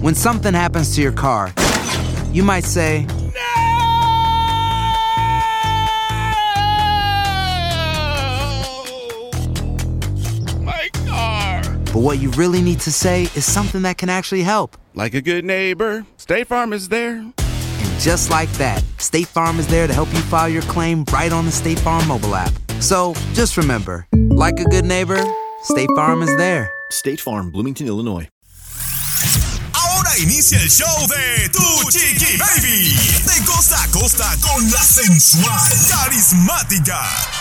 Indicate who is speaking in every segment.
Speaker 1: When something happens to your car, you might say,
Speaker 2: My car.
Speaker 1: but what you really need to say is something that can actually help.
Speaker 2: Like a good neighbor, State Farm is there.
Speaker 1: And just like that, State Farm is there to help you file your claim right on the State Farm mobile app. So just remember, like a good neighbor, State Farm is there.
Speaker 3: State Farm, Bloomington, Illinois.
Speaker 4: Ahora inicia el show de Tu Chiqui Baby. De costa a costa con la sensual, carismática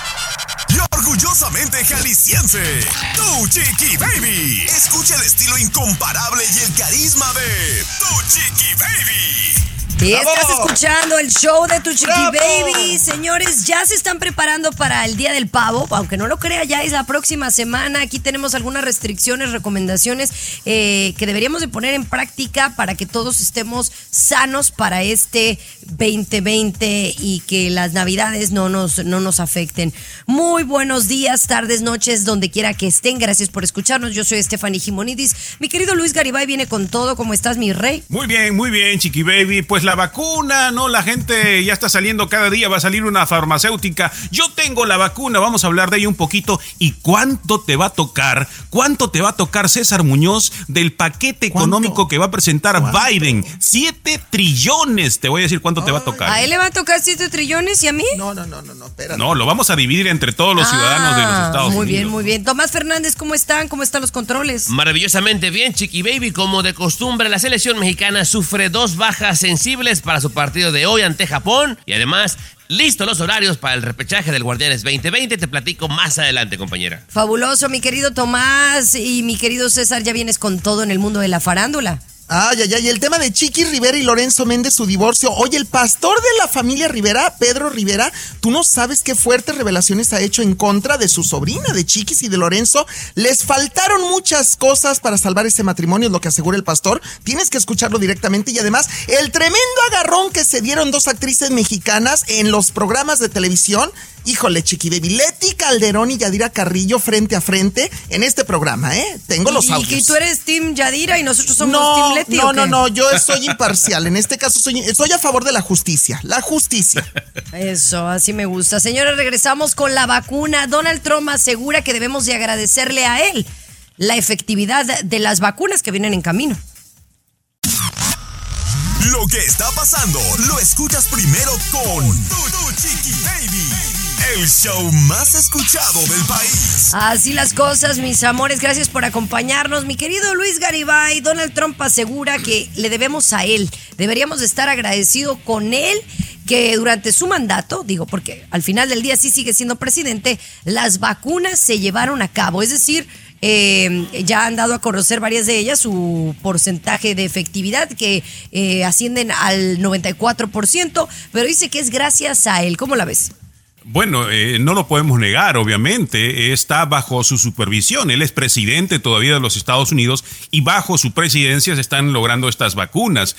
Speaker 4: y orgullosamente jalisciense, Tu Chiqui Baby. Escucha el estilo incomparable y el carisma de Tu Chiqui Baby.
Speaker 5: Y estás escuchando el show de Tu Chiqui
Speaker 6: ¡Bravo!
Speaker 5: Baby. Señores, ya se están preparando para el Día del Pavo. Aunque no lo crea, ya es la próxima semana. Aquí tenemos algunas restricciones, recomendaciones que deberíamos de poner en práctica para que todos estemos sanos para este 2020 y que las navidades no nos afecten. Muy buenos días, tardes, noches, donde quiera que estén. Gracias por escucharnos. Yo soy Stephanie Gimonidis. Mi querido Luis Garibay viene con todo. ¿Cómo estás, mi rey?
Speaker 7: Muy bien, Chiqui Baby. Pues la vacuna, ¿no? La gente ya está saliendo cada día, va a salir una farmacéutica. Yo tengo la vacuna, vamos a hablar de ella un poquito. ¿Y cuánto te va a tocar? ¿Cuánto te va a tocar, César Muñoz, del paquete económico que va a presentar Biden? 7 trillones, te voy a decir cuánto te va a tocar.
Speaker 5: ¿A él le va a tocar 7 trillones y a mí?
Speaker 6: No, espérate.
Speaker 7: No, lo vamos a dividir entre todos los ciudadanos de los Estados Unidos.
Speaker 5: Muy bien. Tomás Fernández, ¿cómo están? ¿Cómo están los controles?
Speaker 8: Maravillosamente bien, Chiqui Baby. Como de costumbre, la selección mexicana sufre 2 bajas sensibles para su partido de hoy ante Japón. Y además, listos los horarios para el repechaje del Guardianes 2020. Te platico más adelante, compañera.
Speaker 5: Fabuloso, mi querido Tomás y mi querido César. Ya vienes con todo en el mundo de la farándula.
Speaker 6: Ay, y el tema de Chiqui Rivera y Lorenzo Méndez, su divorcio. Oye, el pastor de la familia Rivera, Pedro Rivera, tú no sabes qué fuertes revelaciones ha hecho en contra de su sobrina, de Chiquis y de Lorenzo. Les faltaron muchas cosas para salvar este matrimonio, es lo que asegura el pastor. Tienes que escucharlo directamente. Y además, el tremendo agarrón que se dieron 2 actrices mexicanas en los programas de televisión. Híjole, Chiqui Baby, Leti Calderón y Yadira Carrillo frente a frente en este programa, ¿eh? Tengo los audios.
Speaker 5: ¿Y tú eres Team Yadira y nosotros somos Team Leti?
Speaker 6: No, yo soy imparcial. En este caso soy a favor de la justicia. La justicia.
Speaker 5: Eso, así me gusta. Señores, regresamos con la vacuna. Donald Trump asegura que debemos de agradecerle a él la efectividad de las vacunas que vienen en camino.
Speaker 4: Lo que está pasando lo escuchas primero con Tu Chiqui Baby, el show más escuchado del país.
Speaker 5: Así las cosas, mis amores. Gracias por acompañarnos. Mi querido Luis Garibay, Donald Trump asegura que le debemos a él. Deberíamos de estar agradecidos con él, que durante su mandato, digo, porque al final del día sí sigue siendo presidente, las vacunas se llevaron a cabo. Es decir, ya han dado a conocer varias de ellas su porcentaje de efectividad que ascienden al 94%, pero dice que es gracias a él. ¿Cómo la ves?
Speaker 7: Bueno, no lo podemos negar, obviamente, está bajo su supervisión. Él es presidente todavía de los Estados Unidos y bajo su presidencia se están logrando estas vacunas,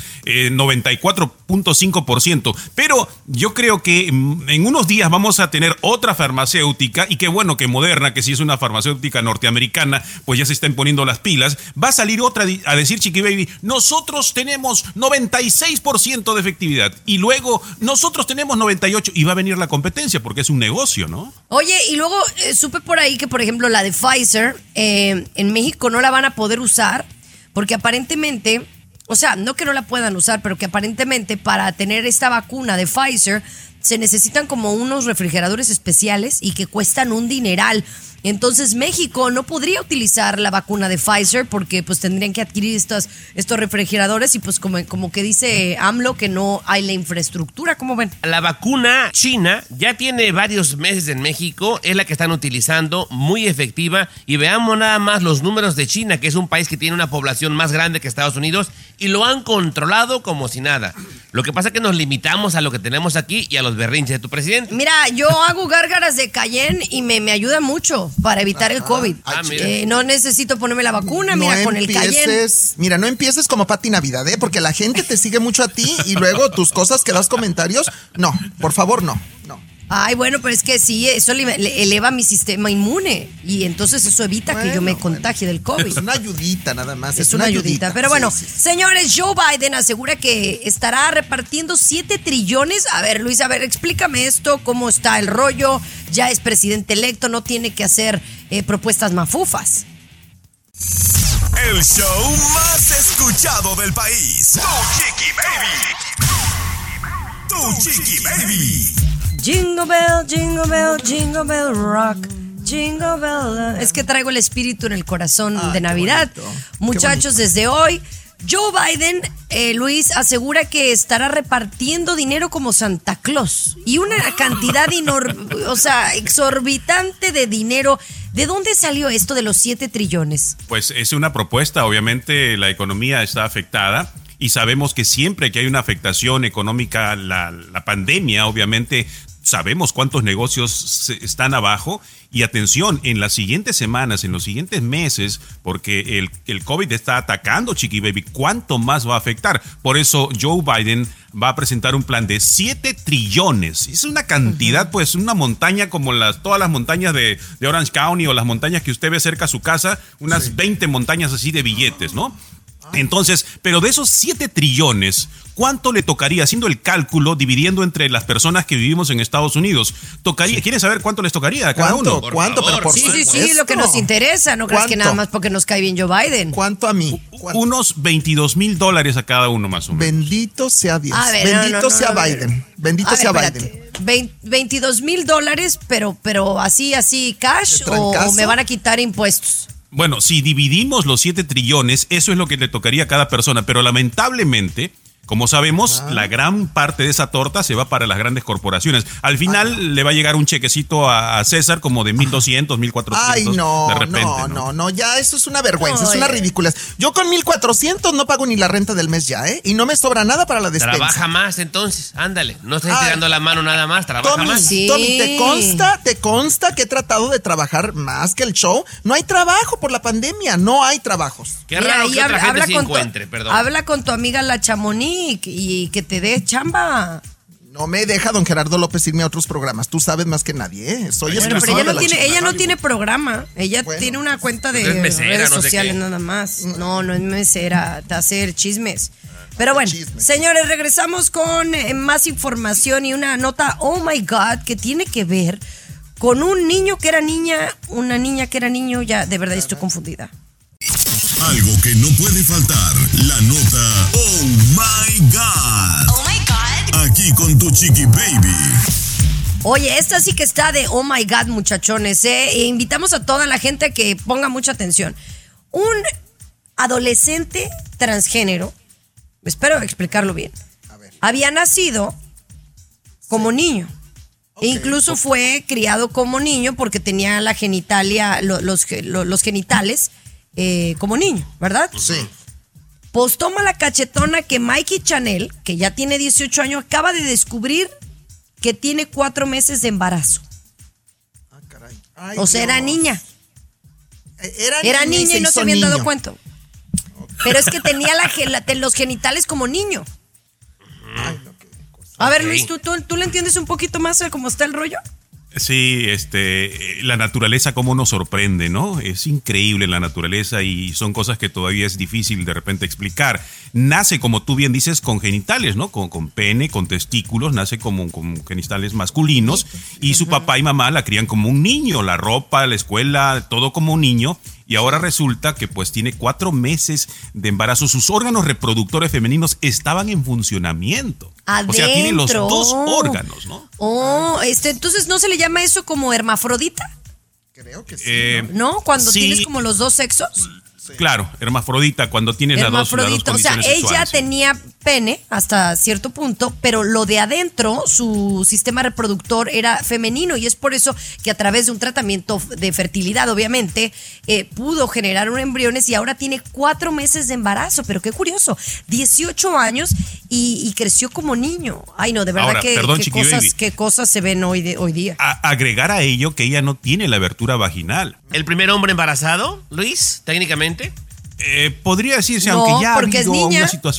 Speaker 7: 94.5%. Pero yo creo que en unos días vamos a tener otra farmacéutica, y qué bueno que Moderna, que sí es una farmacéutica norteamericana, pues ya se están poniendo las pilas. Va a salir otra a decir, Chiqui Baby, nosotros tenemos 96% de efectividad y luego nosotros tenemos 98% y va a venir la competencia porque es un negocio, ¿no?
Speaker 5: Oye, y luego supe por ahí que, por ejemplo, la de Pfizer en México no la van a poder usar porque aparentemente, o sea, no que no la puedan usar, pero que aparentemente para tener esta vacuna de Pfizer se necesitan como unos refrigeradores especiales y que cuestan un dineral. Entonces México no podría utilizar la vacuna de Pfizer porque pues tendrían que adquirir estos refrigeradores y pues como que dice AMLO que no hay la infraestructura. ¿Cómo ven?
Speaker 8: La vacuna china ya tiene varios meses en México, es la que están utilizando, muy efectiva, y veamos nada más los números de China, que es un país que tiene una población más grande que Estados Unidos, y lo han controlado como si nada. Lo que pasa es que nos limitamos a lo que tenemos aquí y a los berrinches de tu presidente.
Speaker 5: Mira, yo hago gárgaras de Cayenne y me ayuda mucho para evitar el COVID. No necesito ponerme la vacuna, mira, con el Cayenne.
Speaker 6: Mira, no empieces como Pati Navidad, porque la gente te sigue mucho a ti y luego tus cosas que das comentarios. No, por favor, no.
Speaker 5: Ay, bueno, pero es que sí, eso le eleva mi sistema inmune y entonces eso evita que yo me contagie del COVID.
Speaker 6: Es una ayudita nada más.
Speaker 5: Es una ayudita. Pero bueno,
Speaker 6: Sí.
Speaker 5: señores, Joe Biden asegura que estará repartiendo 7 trillones. A ver, Luis, explícame esto, cómo está el rollo. Ya es presidente electo, no tiene que hacer propuestas mafufas.
Speaker 4: El show más escuchado del país. Tu Chiqui Baby.
Speaker 5: Jingle bell, jingle bell rock. Jingle bell. Es que traigo el espíritu en el corazón de Navidad.
Speaker 6: bonito.
Speaker 5: Muchachos, desde hoy, Joe Biden, Luis, asegura que estará repartiendo dinero como Santa Claus. Y una cantidad exorbitante de dinero. ¿De dónde salió esto de los 7 trillones?
Speaker 7: Pues es una propuesta, obviamente la economía está afectada y sabemos que siempre que hay una afectación económica, la pandemia, obviamente sabemos cuántos negocios están abajo. Y atención, en las siguientes semanas, en los siguientes meses, porque el COVID está atacando, Chiqui Baby, ¿cuánto más va a afectar? Por eso Joe Biden va a presentar un plan de 7 trillones. Es una cantidad, pues una montaña como todas las montañas de Orange County o las montañas que usted ve cerca a su casa, unas 20 montañas así de billetes, ¿no? Entonces, pero de esos 7 trillones, ¿cuánto le tocaría, haciendo el cálculo, dividiendo entre las personas que vivimos en Estados Unidos? ¿Quieren saber cuánto les tocaría a cada uno?
Speaker 6: ¿Cuánto? Pero por
Speaker 5: Sí,
Speaker 6: supuesto.
Speaker 5: lo que nos interesa. No creas que nada más porque nos cae bien Joe Biden.
Speaker 6: ¿Cuánto a mí?
Speaker 7: Unos $22,000 a cada uno más o menos.
Speaker 6: Bendito sea Dios.
Speaker 5: A ver,
Speaker 6: Bendito sea Biden. Bendito sea Biden.
Speaker 5: $22,000, pero así cash
Speaker 6: ¿De trancazo?
Speaker 5: o me van a quitar impuestos.
Speaker 7: Bueno, si dividimos los 7 trillones, eso es lo que le tocaría a cada persona, pero lamentablemente, como sabemos, la gran parte de esa torta se va para las grandes corporaciones. Al final le va a llegar un chequecito a César como de 1,200, 1,400.
Speaker 6: Ay, no,
Speaker 7: de repente,
Speaker 6: no, ya eso es una vergüenza, es una ridícula. Yo con 1,400 no pago ni la renta del mes ya, ¿eh? Y no me sobra nada para la despensa.
Speaker 8: Trabaja más entonces, ándale. No estés tirando la mano nada más, trabaja
Speaker 6: Tommy,
Speaker 8: más.
Speaker 5: Sí.
Speaker 6: Tommy, ¿te consta que he tratado de trabajar más que el show? No hay trabajo por la pandemia, no hay trabajos.
Speaker 8: Qué raro que otra gente se
Speaker 5: con
Speaker 8: encuentre, perdón.
Speaker 5: Habla con tu amiga la Chamonix y que te dé chamba.
Speaker 6: No me deja don Gerardo López irme a otros programas. Tú sabes más que nadie, ¿eh? Soy
Speaker 5: Bueno, pero
Speaker 6: exclusivo
Speaker 5: ella
Speaker 6: de
Speaker 5: no
Speaker 6: la
Speaker 5: tiene,
Speaker 6: Chiqui
Speaker 5: ella no
Speaker 6: Baby.
Speaker 5: tiene programa. Ella
Speaker 6: Bueno,
Speaker 5: tiene una cuenta de
Speaker 8: es mesera,
Speaker 5: redes
Speaker 8: no sé
Speaker 5: sociales
Speaker 8: qué.
Speaker 5: nada más. No es mesera, te hace chismes. Pero bueno,
Speaker 6: Chismes.
Speaker 5: señores, regresamos con más información y una nota, oh my God, que tiene que ver con un niño que era niña, una niña que era niño. Ya, de verdad estoy confundida.
Speaker 4: Algo que no puede faltar, la nota Oh My God.
Speaker 9: Oh my God.
Speaker 4: Aquí con tu Chiqui Baby.
Speaker 5: Oye, esta sí que está de oh my God, muchachones, ¿eh? E invitamos a toda la gente a que ponga mucha atención. Un adolescente transgénero, espero explicarlo bien, había nacido como niño. E incluso fue criado como niño porque tenía la genitalia, los genitales como niño, ¿verdad?
Speaker 6: Sí.
Speaker 5: Pues toma la cachetona que Mikey Chanel, que ya tiene 18 años, acaba de descubrir que tiene 4 meses de embarazo.
Speaker 6: Ah, caray. Ay,
Speaker 5: O sea, era
Speaker 6: Dios.
Speaker 5: niña.
Speaker 6: Era
Speaker 5: niña y no se
Speaker 6: hizo
Speaker 5: habían dado
Speaker 6: niño.
Speaker 5: cuenta. Pero es que tenía los genitales como niño.
Speaker 6: Ay, no, qué cosa.
Speaker 5: A ver,
Speaker 8: Ok.
Speaker 5: Luis, ¿tú le entiendes un poquito más de cómo está el rollo?
Speaker 7: Sí, la naturaleza cómo nos sorprende, ¿no? Es increíble la naturaleza y son cosas que todavía es difícil de repente explicar. Nace, como tú bien dices, con genitales, ¿no? Con pene, con testículos, nace como con genitales masculinos y su papá y mamá la crían como un niño, la ropa, la escuela, todo como un niño. Y ahora resulta que pues tiene 4 meses de embarazo. Sus órganos reproductores femeninos estaban en funcionamiento.
Speaker 5: Adentro.
Speaker 7: O sea, tiene los 2 órganos, ¿no?
Speaker 5: Oh, entonces ¿no se le llama eso como hermafrodita?
Speaker 6: Creo que sí.
Speaker 5: ¿No? Cuando
Speaker 7: Sí.
Speaker 5: tienes como los 2 sexos.
Speaker 7: Claro, hermafrodita, cuando tienes las dos
Speaker 5: Hermafrodita. O sea,
Speaker 7: condiciones
Speaker 5: ella
Speaker 7: sexuales, sí.
Speaker 5: tenía pene hasta cierto punto, pero lo de adentro, su sistema reproductor era femenino y es por eso que a través de un tratamiento de fertilidad, obviamente, pudo generar un embriones y ahora tiene 4 meses de embarazo. Pero qué curioso, 18 años y creció como niño. Ay, no, de verdad
Speaker 7: Ahora, perdón, Chiqui Baby.
Speaker 5: qué cosas se ven hoy día.
Speaker 7: Agregar a ello que ella no tiene la abertura vaginal.
Speaker 8: ¿El primer hombre embarazado, Luis, técnicamente?
Speaker 7: Podría decirse,
Speaker 5: No,
Speaker 7: aunque ya ha
Speaker 5: porque es
Speaker 7: habido
Speaker 5: niña.
Speaker 7: unas situaciones.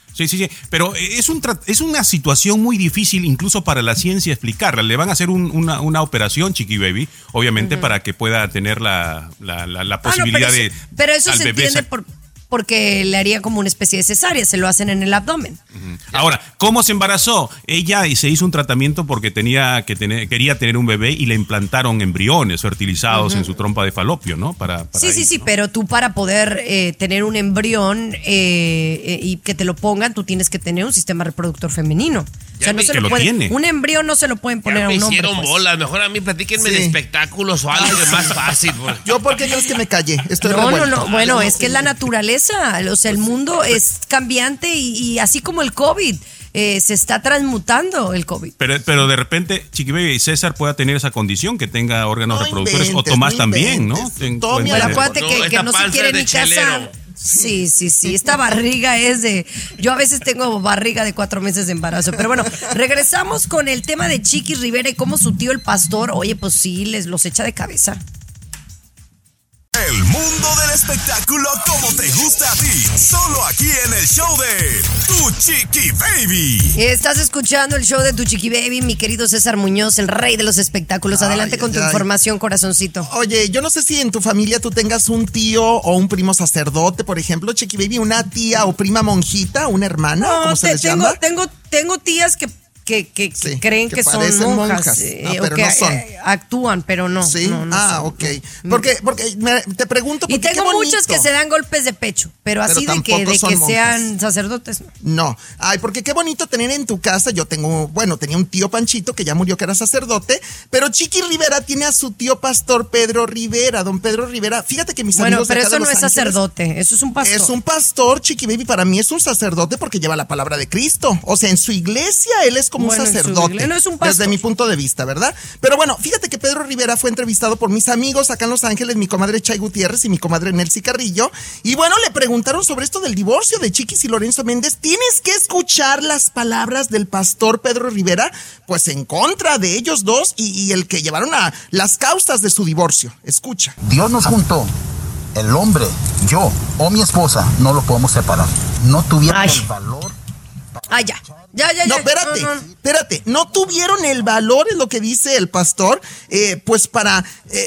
Speaker 7: Sí, pero es una situación muy difícil incluso para la ciencia explicarla. Le van a hacer una operación, Chiqui Baby, obviamente para que pueda tener la posibilidad de...
Speaker 5: Pero eso
Speaker 7: al
Speaker 5: se
Speaker 7: bebé
Speaker 5: entiende porque le haría como una especie de cesárea, se lo hacen en el abdomen.
Speaker 7: Ahora, ¿cómo se embarazó? Ella se hizo un tratamiento porque quería tener un bebé y le implantaron embriones fertilizados en su trompa de falopio, ¿no?
Speaker 5: Sí, pero tú para poder tener un embrión y que te lo pongan, tú tienes que tener un sistema reproductor femenino. O sea, no se lo pueden, un embrión no se lo pueden poner a un hombre.
Speaker 8: Hicieron bolas, mejor a mí platíquenme de espectáculos o algo más fácil.
Speaker 6: Yo, ¿por qué crees que me callé? Estoy revuelto.
Speaker 5: No, bueno, es que es la naturaleza, o sea, el mundo es cambiante y así como el COVID, se está transmutando el COVID.
Speaker 7: Pero de repente, Chiqui Baby, César pueda tener esa condición, que tenga órganos reproductores, o Tomás también, ¿no?
Speaker 5: Pero acuérdate que no se quiere ni casar. Sí, esta barriga es de... Yo a veces tengo barriga de 4 meses de embarazo. Pero bueno, regresamos con el tema de Chiqui Rivera y cómo su tío el pastor, oye, pues sí, los echa de cabeza.
Speaker 4: El mundo del espectáculo como te gusta a ti, solo aquí en el show de Tu Chiqui Baby.
Speaker 5: Estás escuchando el show de Tu Chiqui Baby, mi querido César Muñoz, el rey de los espectáculos. Adelante con tu información, corazoncito.
Speaker 6: Oye, yo no sé si en tu familia tú tengas un tío o un primo sacerdote, por ejemplo, Chiqui Baby, una tía o prima monjita, una hermana, ¿cómo se les llama?
Speaker 5: Tengo tías que creen que son monjas,
Speaker 6: pero
Speaker 5: o que
Speaker 6: no son.
Speaker 5: Actúan, pero no.
Speaker 6: ¿Sí?
Speaker 5: No son.
Speaker 6: Ok. Porque te pregunto...
Speaker 5: Y tengo muchas que se dan golpes de pecho, pero así de que sean sacerdotes.
Speaker 6: No. Ay, porque qué bonito tener en tu casa. Yo tenía un tío Panchito que ya murió, que era sacerdote, pero Chiqui Rivera tiene a su tío pastor Pedro Rivera, don Pedro Rivera. Fíjate que mis amigos de acá
Speaker 5: pero eso
Speaker 6: de
Speaker 5: no
Speaker 6: Los
Speaker 5: es
Speaker 6: Ángeles,
Speaker 5: sacerdote, eso es un pastor.
Speaker 6: Es un pastor, Chiqui Baby, para mí es un sacerdote porque lleva la palabra de Cristo. O sea, en su iglesia él es como un sacerdote.
Speaker 5: No es un pastor.
Speaker 6: Desde mi punto de vista, ¿verdad? Pero bueno, fíjate que Pedro Rivera fue entrevistado por mis amigos acá en Los Ángeles, mi comadre Chay Gutiérrez y mi comadre Nelcy Carrillo. Y bueno, le preguntaron sobre esto del divorcio de Chiquis y Lorenzo Méndez. Tienes que escuchar las palabras del pastor Pedro Rivera, pues en contra de ellos dos y el que llevaron a las causas de su divorcio. Escucha.
Speaker 9: Dios nos juntó. El hombre, yo o mi esposa, no lo podemos separar. No tuvieron el valor.
Speaker 5: Ya.
Speaker 6: No, espérate. No tuvieron el valor, es lo que dice el pastor, pues para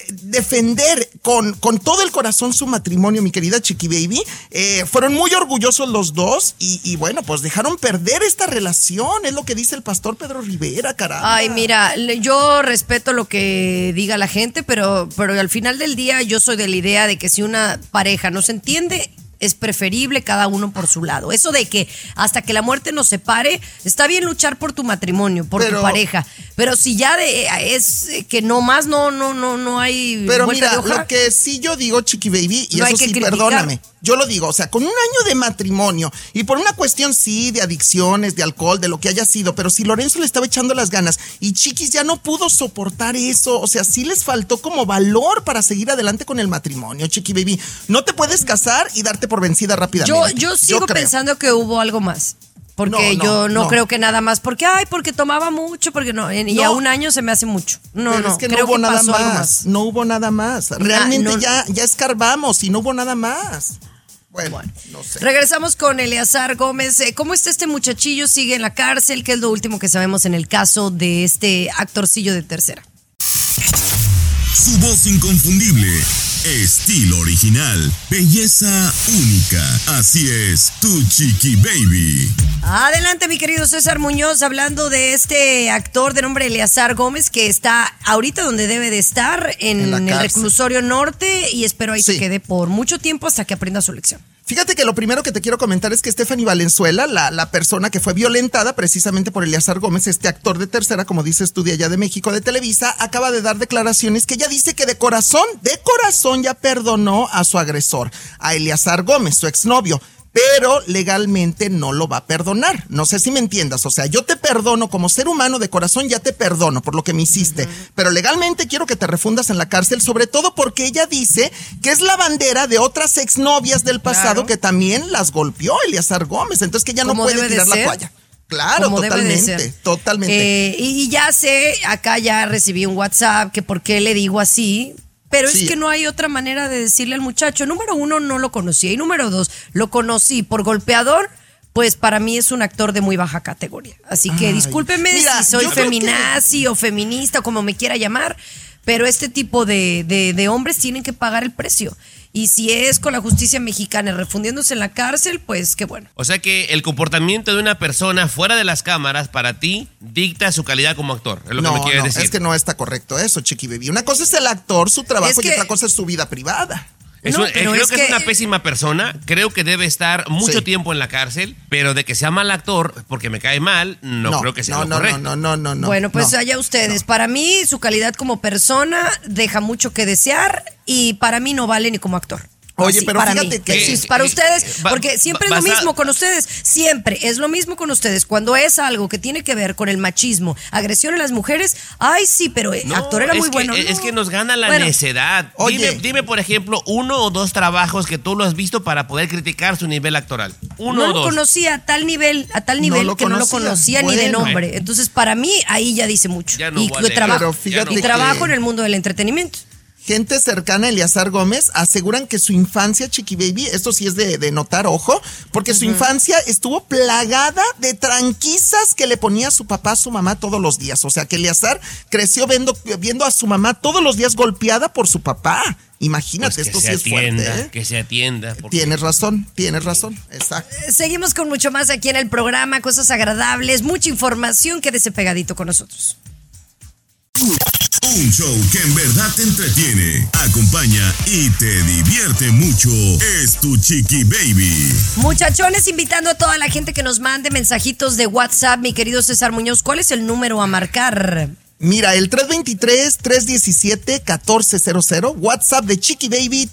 Speaker 6: defender con todo el corazón su matrimonio, mi querida Chiqui Baby. Fueron muy orgullosos los dos y bueno, pues dejaron perder esta relación, es lo que dice el pastor Pedro Rivera, caramba.
Speaker 5: Ay, mira, yo respeto lo que diga la gente, pero al final del día yo soy de la idea de que si una pareja no se entiende, es preferible cada uno por su lado. Eso de que hasta que la muerte nos separe, está bien luchar por tu matrimonio, por tu pareja, pero si ya es que nomás no hay.
Speaker 6: Pero mira, lo que sí yo digo, Chiqui Baby, y no eso sí, perdóname, yo lo digo, o sea, con un año de matrimonio y por una cuestión sí de adicciones, de alcohol, de lo que haya sido, pero si Lorenzo le estaba echando las ganas y Chiquis ya no pudo soportar eso, o sea, sí les faltó como valor para seguir adelante con el matrimonio, Chiqui Baby. No te puedes casar y darte por vencida rápidamente.
Speaker 5: Yo sigo pensando que hubo algo más. Porque yo no creo que nada más, porque tomaba mucho, porque y a un año se me hace mucho.
Speaker 6: Es que no hubo nada más. No hubo nada más. Realmente ya escarbamos y no hubo nada más. Bueno, no sé.
Speaker 5: Regresamos con Eleazar Gómez. ¿Cómo está este muchachillo? ¿Sigue en la cárcel? ¿Qué es lo último que sabemos en el caso de este actorcillo de tercera?
Speaker 4: Su voz inconfundible, estilo original, belleza única. Así es, Tu Chiqui Baby.
Speaker 5: Adelante, mi querido César Muñoz, hablando de este actor de nombre Eleazar Gómez, que está ahorita donde debe de estar, en el reclusorio norte, y espero ahí se quede por mucho tiempo hasta que aprenda su lección.
Speaker 6: Fíjate que lo primero que te quiero comentar es que Stephanie Valenzuela, la persona que fue violentada precisamente por Eleazar Gómez, este actor de tercera, como dices tú, de allá de México, de Televisa, acaba de dar declaraciones que ella dice que de corazón ya perdonó a su agresor, a Eleazar Gómez, su exnovio. Pero legalmente no lo va a perdonar. No sé si me entiendas. O sea, yo te perdono como ser humano, de corazón ya te perdono por lo que me hiciste. Pero legalmente quiero que te refundas en la cárcel, sobre todo porque ella dice que es la bandera de otras exnovias del pasado que también las golpeó Eleazar Gómez. Entonces que ella no puede tirar la toalla. Claro, totalmente.
Speaker 5: Y ya sé, acá ya recibí un WhatsApp que por qué le digo así. Pero es que no hay otra manera de decirle al muchacho. Número uno, no lo conocía. Y número dos, lo conocí por golpeador, pues para mí es un actor de muy baja categoría. Así que discúlpenme si soy feminazi o feminista o como me quiera llamar, pero este tipo de hombres tienen que pagar el precio. Y si es con la justicia mexicana refundiéndose en la cárcel, pues qué bueno.
Speaker 8: O sea que el comportamiento de una persona fuera de las cámaras para ti dicta su calidad como actor. Es lo que me quieres decir.
Speaker 6: Es que no está correcto eso, Chiqui Baby. Una cosa es el actor, su trabajo, y otra cosa es su vida privada.
Speaker 8: Creo que es una pésima persona. Creo que debe estar mucho tiempo en la cárcel, pero de que sea mal actor porque me cae mal, no creo que sea lo correcto.
Speaker 6: No.
Speaker 5: Bueno, pues allá ustedes. Para mí, su calidad como persona deja mucho que desear y para mí no vale ni como actor.
Speaker 6: Oye,
Speaker 5: así,
Speaker 6: pero
Speaker 5: para
Speaker 6: fíjate
Speaker 5: mí.
Speaker 6: que...
Speaker 5: Sí, para ustedes, porque siempre es lo mismo con ustedes, siempre es lo mismo con ustedes. Cuando es algo que tiene que ver con el machismo, agresión a las mujeres, ay sí, pero el actor era muy bueno.
Speaker 8: Es que nos gana la necedad. Dime, por ejemplo, 1 o 2 trabajos que tú lo has visto para poder criticar su nivel actoral.
Speaker 5: No lo conocía a tal nivel que no lo conocía ni de nombre. Entonces, para mí, ahí ya dice mucho.
Speaker 8: Ya no
Speaker 5: y
Speaker 8: vale.
Speaker 5: trabajo en el mundo del entretenimiento.
Speaker 6: Gente cercana a Eleazar Gómez aseguran que su infancia, Chiqui Baby, esto sí es de notar, ojo, porque su infancia estuvo plagada de tranquisas que le ponía su papá a su mamá todos los días. O sea, que Eleazar creció viendo a su mamá todos los días golpeada por su papá. Imagínate, pues esto sí es fuerte, ¿eh?
Speaker 8: Que se atienda.
Speaker 6: Tienes razón, exacto.
Speaker 5: Seguimos con mucho más aquí en el programa, cosas agradables, mucha información, quédese pegadito con nosotros.
Speaker 4: Un show que en verdad te entretiene, acompaña y te divierte mucho. Es tu Chiqui Baby.
Speaker 5: Muchachones, invitando a toda la gente que nos mande mensajitos de WhatsApp. Mi querido César Muñoz, ¿cuál es el número a marcar?
Speaker 6: Mira, el 323-317-1400, WhatsApp de Chiqui Baby,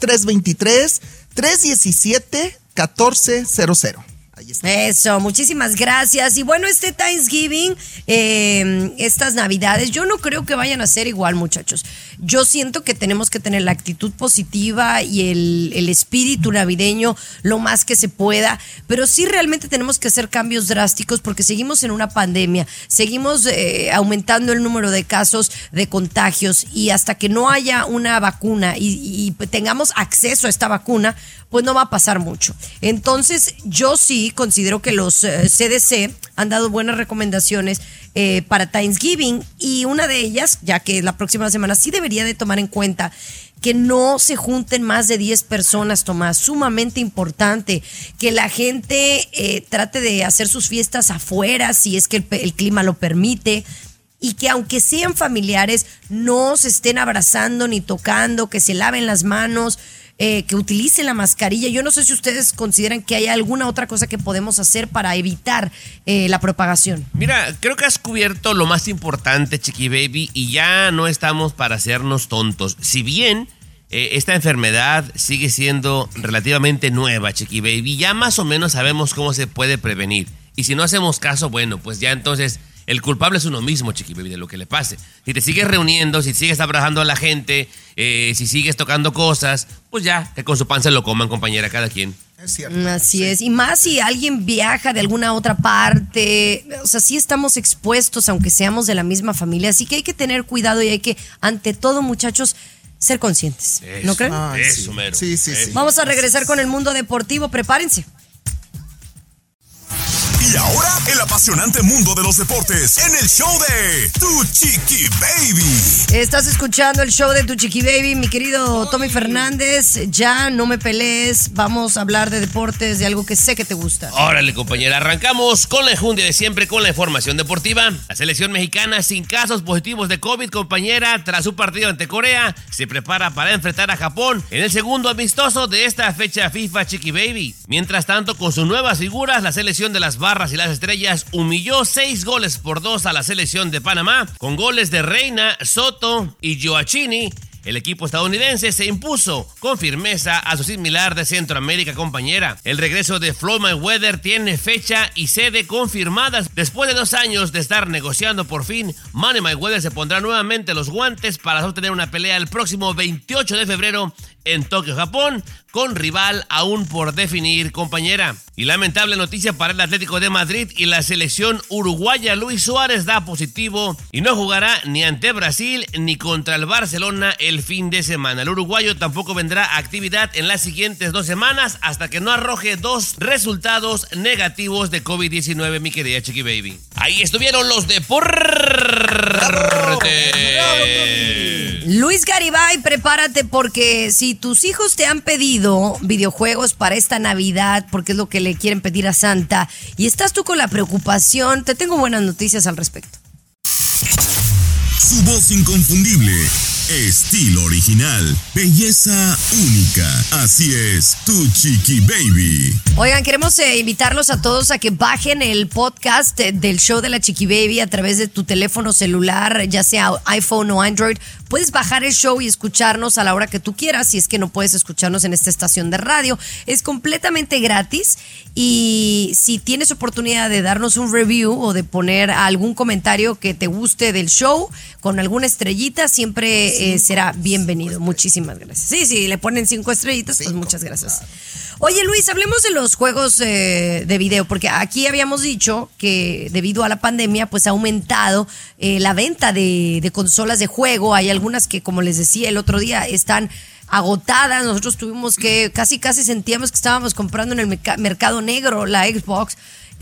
Speaker 6: 323-317-1400.
Speaker 5: Eso, muchísimas gracias. Y bueno, este Thanksgiving, estas Navidades, yo no creo que vayan a ser igual, muchachos. Yo siento que tenemos que tener la actitud positiva y el espíritu navideño lo más que se pueda, pero sí realmente tenemos que hacer cambios drásticos porque seguimos en una pandemia, seguimos aumentando el número de casos de contagios y hasta que no haya una vacuna y tengamos acceso a esta vacuna, pues no va a pasar mucho. Entonces, yo sí considero que los CDC han dado buenas recomendaciones para Thanksgiving y una de ellas, ya que la próxima semana sí debería de tomar en cuenta que no se junten más de 10 personas, Tomás, sumamente importante, que la gente trate de hacer sus fiestas afuera si es que el clima lo permite. Y que aunque sean familiares, no se estén abrazando ni tocando, que se laven las manos, que utilicen la mascarilla. Yo no sé si ustedes consideran que hay alguna otra cosa que podemos hacer para evitar la propagación.
Speaker 8: Mira, creo que has cubierto lo más importante, Chiqui Baby, y ya no estamos para hacernos tontos. Si bien esta enfermedad sigue siendo relativamente nueva, Chiqui Baby, ya más o menos sabemos cómo se puede prevenir. Y si no hacemos caso, bueno, pues ya entonces el culpable es uno mismo, Chiqui Baby, de lo que le pase. Si te sigues reuniendo, si sigues abrazando a la gente, si sigues tocando cosas, pues ya, que con su pan se lo coman, compañera, cada quien.
Speaker 6: Es cierto.
Speaker 5: Así es. Y más si alguien viaja de alguna otra parte. O sea, sí estamos expuestos, aunque seamos de la misma familia. Así que hay que tener cuidado y hay que, ante todo, muchachos, ser conscientes.
Speaker 8: Eso,
Speaker 5: ¿no creen?
Speaker 8: Eso, mero.
Speaker 6: Sí.
Speaker 5: Vamos a regresar con el mundo deportivo. Prepárense.
Speaker 4: Y ahora, el apasionante mundo de los deportes en el show de Tu Chiqui Baby.
Speaker 5: Estás escuchando el show de Tu Chiqui Baby, mi querido Tommy Fernández. Ya no me pelees, vamos a hablar de deportes, de algo que sé que te gusta.
Speaker 8: Órale, compañera, arrancamos con la enjundia de siempre, con la información deportiva. La selección mexicana sin casos positivos de COVID, compañera, tras su partido ante Corea, se prepara para enfrentar a Japón en el segundo amistoso de esta fecha FIFA, Chiqui Baby. Mientras tanto, con sus nuevas figuras, la selección de las Barras y las Estrellas humilló 6-2 a la selección de Panamá, con goles de Reina, Soto y Gioacchini. El equipo estadounidense se impuso con firmeza a su similar de Centroamérica, compañera. El regreso de Floyd Mayweather tiene fecha y sede confirmadas. Después de 2 años de estar negociando, por fin, Manny Mayweather se pondrá nuevamente los guantes para sostener una pelea el próximo 28 de febrero en Tokio, Japón, con rival aún por definir, compañera. Y lamentable noticia para el Atlético de Madrid y la selección uruguaya. Luis Suárez da positivo y no jugará ni ante Brasil ni contra el Barcelona el fin de semana. El uruguayo tampoco vendrá a actividad en las siguientes 2 semanas hasta que no arroje 2 resultados negativos de COVID-19, mi querida Chiqui Baby. Ahí estuvieron los deportes.
Speaker 5: Luis Garibay, prepárate porque si tus hijos te han pedido videojuegos para esta Navidad, porque es lo que le quieren pedir a Santa, y estás tú con la preocupación, te tengo buenas noticias al respecto.
Speaker 4: Su voz inconfundible, estilo original, belleza única. Así es, tu Chiqui Baby.
Speaker 5: Oigan, queremos invitarlos a todos a que bajen el podcast del show de la Chiqui Baby a través de tu teléfono celular, ya sea iPhone o Android. Puedes bajar el show y escucharnos a la hora que tú quieras, si es que no puedes escucharnos en esta estación de radio. Es completamente gratis y si tienes oportunidad de darnos un review o de poner algún comentario que te guste del show con alguna estrellita, siempre será bienvenido. Muchísimas gracias. Sí, le ponen 5 estrellitas, pues muchas gracias. Oye, Luis, hablemos de los juegos de video, porque aquí habíamos dicho que debido a la pandemia, pues ha aumentado la venta de consolas de juego. Hay algunas que, como les decía el otro día, están agotadas. Nosotros tuvimos que, casi sentíamos que estábamos comprando en el mercado negro la Xbox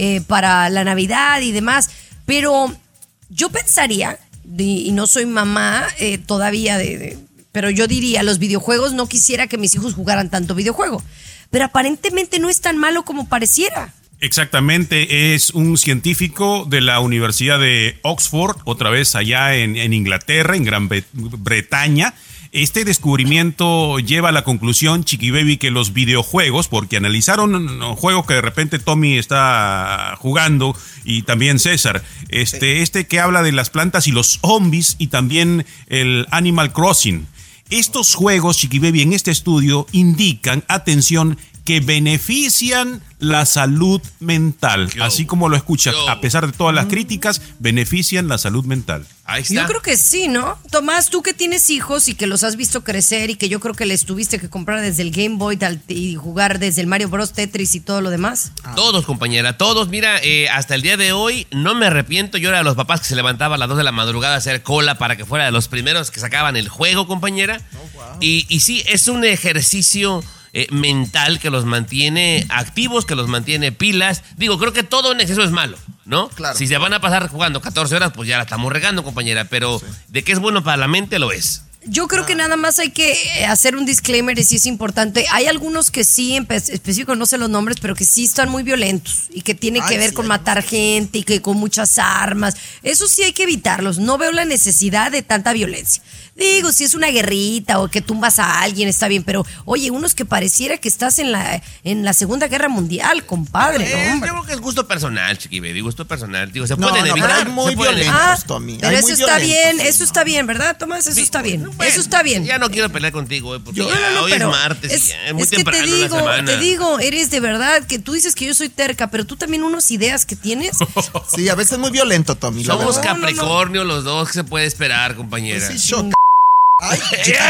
Speaker 5: para la Navidad y demás. Pero yo pensaría, y no soy mamá todavía, pero yo diría, los videojuegos, no quisiera que mis hijos jugaran tanto videojuego. Pero aparentemente no es tan malo como pareciera.
Speaker 7: Exactamente, es un científico de la Universidad de Oxford, otra vez allá en Inglaterra, en Gran Bretaña. Este descubrimiento lleva a la conclusión, Chiqui Baby, que los videojuegos, porque analizaron juegos que de repente Tommy está jugando y también César, este que habla de las plantas y los zombies y también el Animal Crossing. Estos juegos, Chiqui Baby, en este estudio indican, atención, que benefician la salud mental. Así como lo escuchas, a pesar de todas las críticas, benefician la salud mental.
Speaker 8: Ahí está.
Speaker 5: Yo creo que sí, ¿no? Tomás, tú que tienes hijos y que los has visto crecer y que yo creo que les tuviste que comprar desde el Game Boy y jugar desde el Mario Bros, Tetris y todo lo demás.
Speaker 8: Todos, compañera, todos. Mira, hasta el día de hoy no me arrepiento. Yo era de los papás que se levantaban a las 2 de la madrugada a hacer cola para que fuera de los primeros que sacaban el juego, compañera. Oh, wow. Y sí, es un ejercicio mental que los mantiene activos, que los mantiene pilas. Digo, creo que todo en exceso es malo, ¿no? Claro. Si se van a pasar jugando 14 horas, pues ya la estamos regando, compañera. Pero de que es bueno para la mente, lo es.
Speaker 5: Yo creo que nada más hay que hacer un disclaimer y sí es importante. Hay algunos que sí, en específico no sé los nombres, pero que sí están muy violentos y que tienen que ver con matar gente y que con muchas armas. Eso sí hay que evitarlos. No veo la necesidad de tanta violencia. Digo, si es una guerrita o que tumbas a alguien, está bien, pero oye, unos que pareciera que estás en la Segunda Guerra Mundial, compadre.
Speaker 8: Yo creo que es gusto personal, Chiqui Baby, gusto personal. Digo, se pueden evitar.
Speaker 6: Pero hay muy violentos, Tommy.
Speaker 5: Pero eso está bien, eso está bien, ¿verdad, Tomás? Eso está bien.
Speaker 8: Bueno,
Speaker 5: eso está bien.
Speaker 8: Ya no quiero pelear contigo, porque hoy es martes, es muy temprano en la semana.
Speaker 5: Te digo, eres de verdad que tú dices que yo soy terca, pero tú también unas ideas que tienes.
Speaker 6: Sí, a veces muy violento, Tommy.
Speaker 8: Somos Capricornio los dos, ¿qué se puede esperar, compañera?
Speaker 6: Pues sí,
Speaker 8: ¡Ay,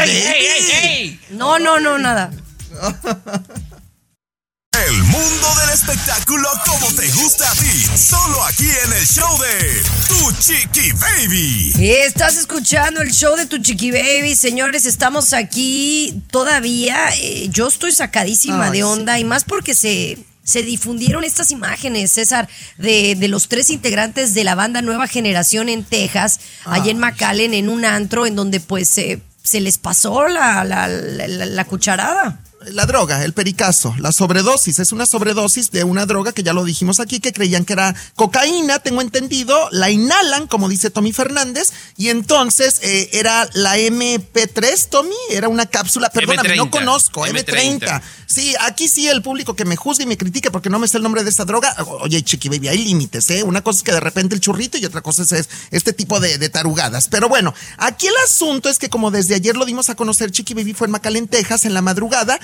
Speaker 8: ey!
Speaker 5: No, nada.
Speaker 4: El mundo del espectáculo como te gusta a ti, solo aquí en el show de Tu Chiqui Baby.
Speaker 5: Estás escuchando el show de Tu Chiqui Baby, señores, estamos aquí todavía. Yo estoy sacadísima de onda y más porque se difundieron estas imágenes, César, de los 3 integrantes de la banda Nueva Generación en Texas, allá en McAllen, en un antro en donde pues se les pasó la cucharada.
Speaker 6: La droga, el pericazo, la sobredosis, es una sobredosis de una droga que ya lo dijimos aquí, que creían que era cocaína, tengo entendido, la inhalan, como dice Tommy Fernández, y entonces era la MP3, Tommy, era una cápsula, perdóname, no conozco, M30. Sí, aquí sí el público que me juzgue y me critique porque no me sé el nombre de esta droga, oye, Chiqui Baby, hay límites, una cosa es que de repente el churrito y otra cosa es este tipo de tarugadas, pero bueno, aquí el asunto es que como desde ayer lo dimos a conocer, Chiqui Baby fue en McAllen, Texas, en la madrugada,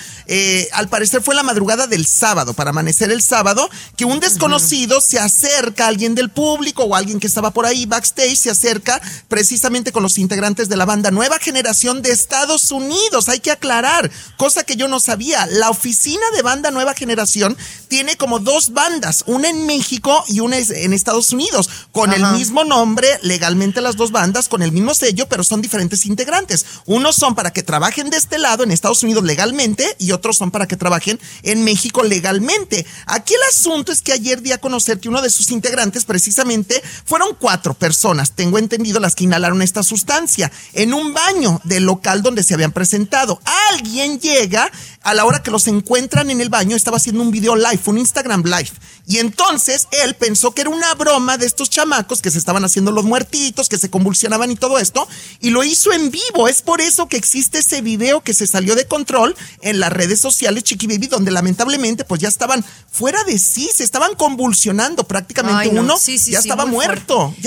Speaker 6: Al parecer fue la madrugada del sábado, para amanecer el sábado, que un desconocido se acerca a alguien del público o alguien que estaba por ahí backstage, se acerca precisamente con los integrantes de la banda Nueva Generación de Estados Unidos. Hay que aclarar, cosa que yo no sabía. La oficina de banda Nueva Generación tiene como 2 bandas, una en México y una en Estados Unidos, con el mismo nombre, legalmente las 2 bandas, con el mismo sello, pero son diferentes integrantes. Unos son para que trabajen de este lado en Estados Unidos legalmente y otros son para que trabajen en México legalmente. Aquí el asunto es que ayer di a conocer que uno de sus integrantes precisamente fueron 4 personas, tengo entendido, las que inhalaron esta sustancia en un baño del local donde se habían presentado. Alguien llega a la hora que los encuentran en el baño, estaba haciendo un video live, un Instagram live, y entonces él pensó que era una broma de estos chamacos que se estaban haciendo los muertitos, que se convulsionaban y todo esto, y lo hizo en vivo. Es por eso que existe ese video que se salió de control en las redes sociales, Chiqui Baby, donde lamentablemente pues ya estaban fuera de sí, se estaban convulsionando prácticamente. Ya estaba muerto.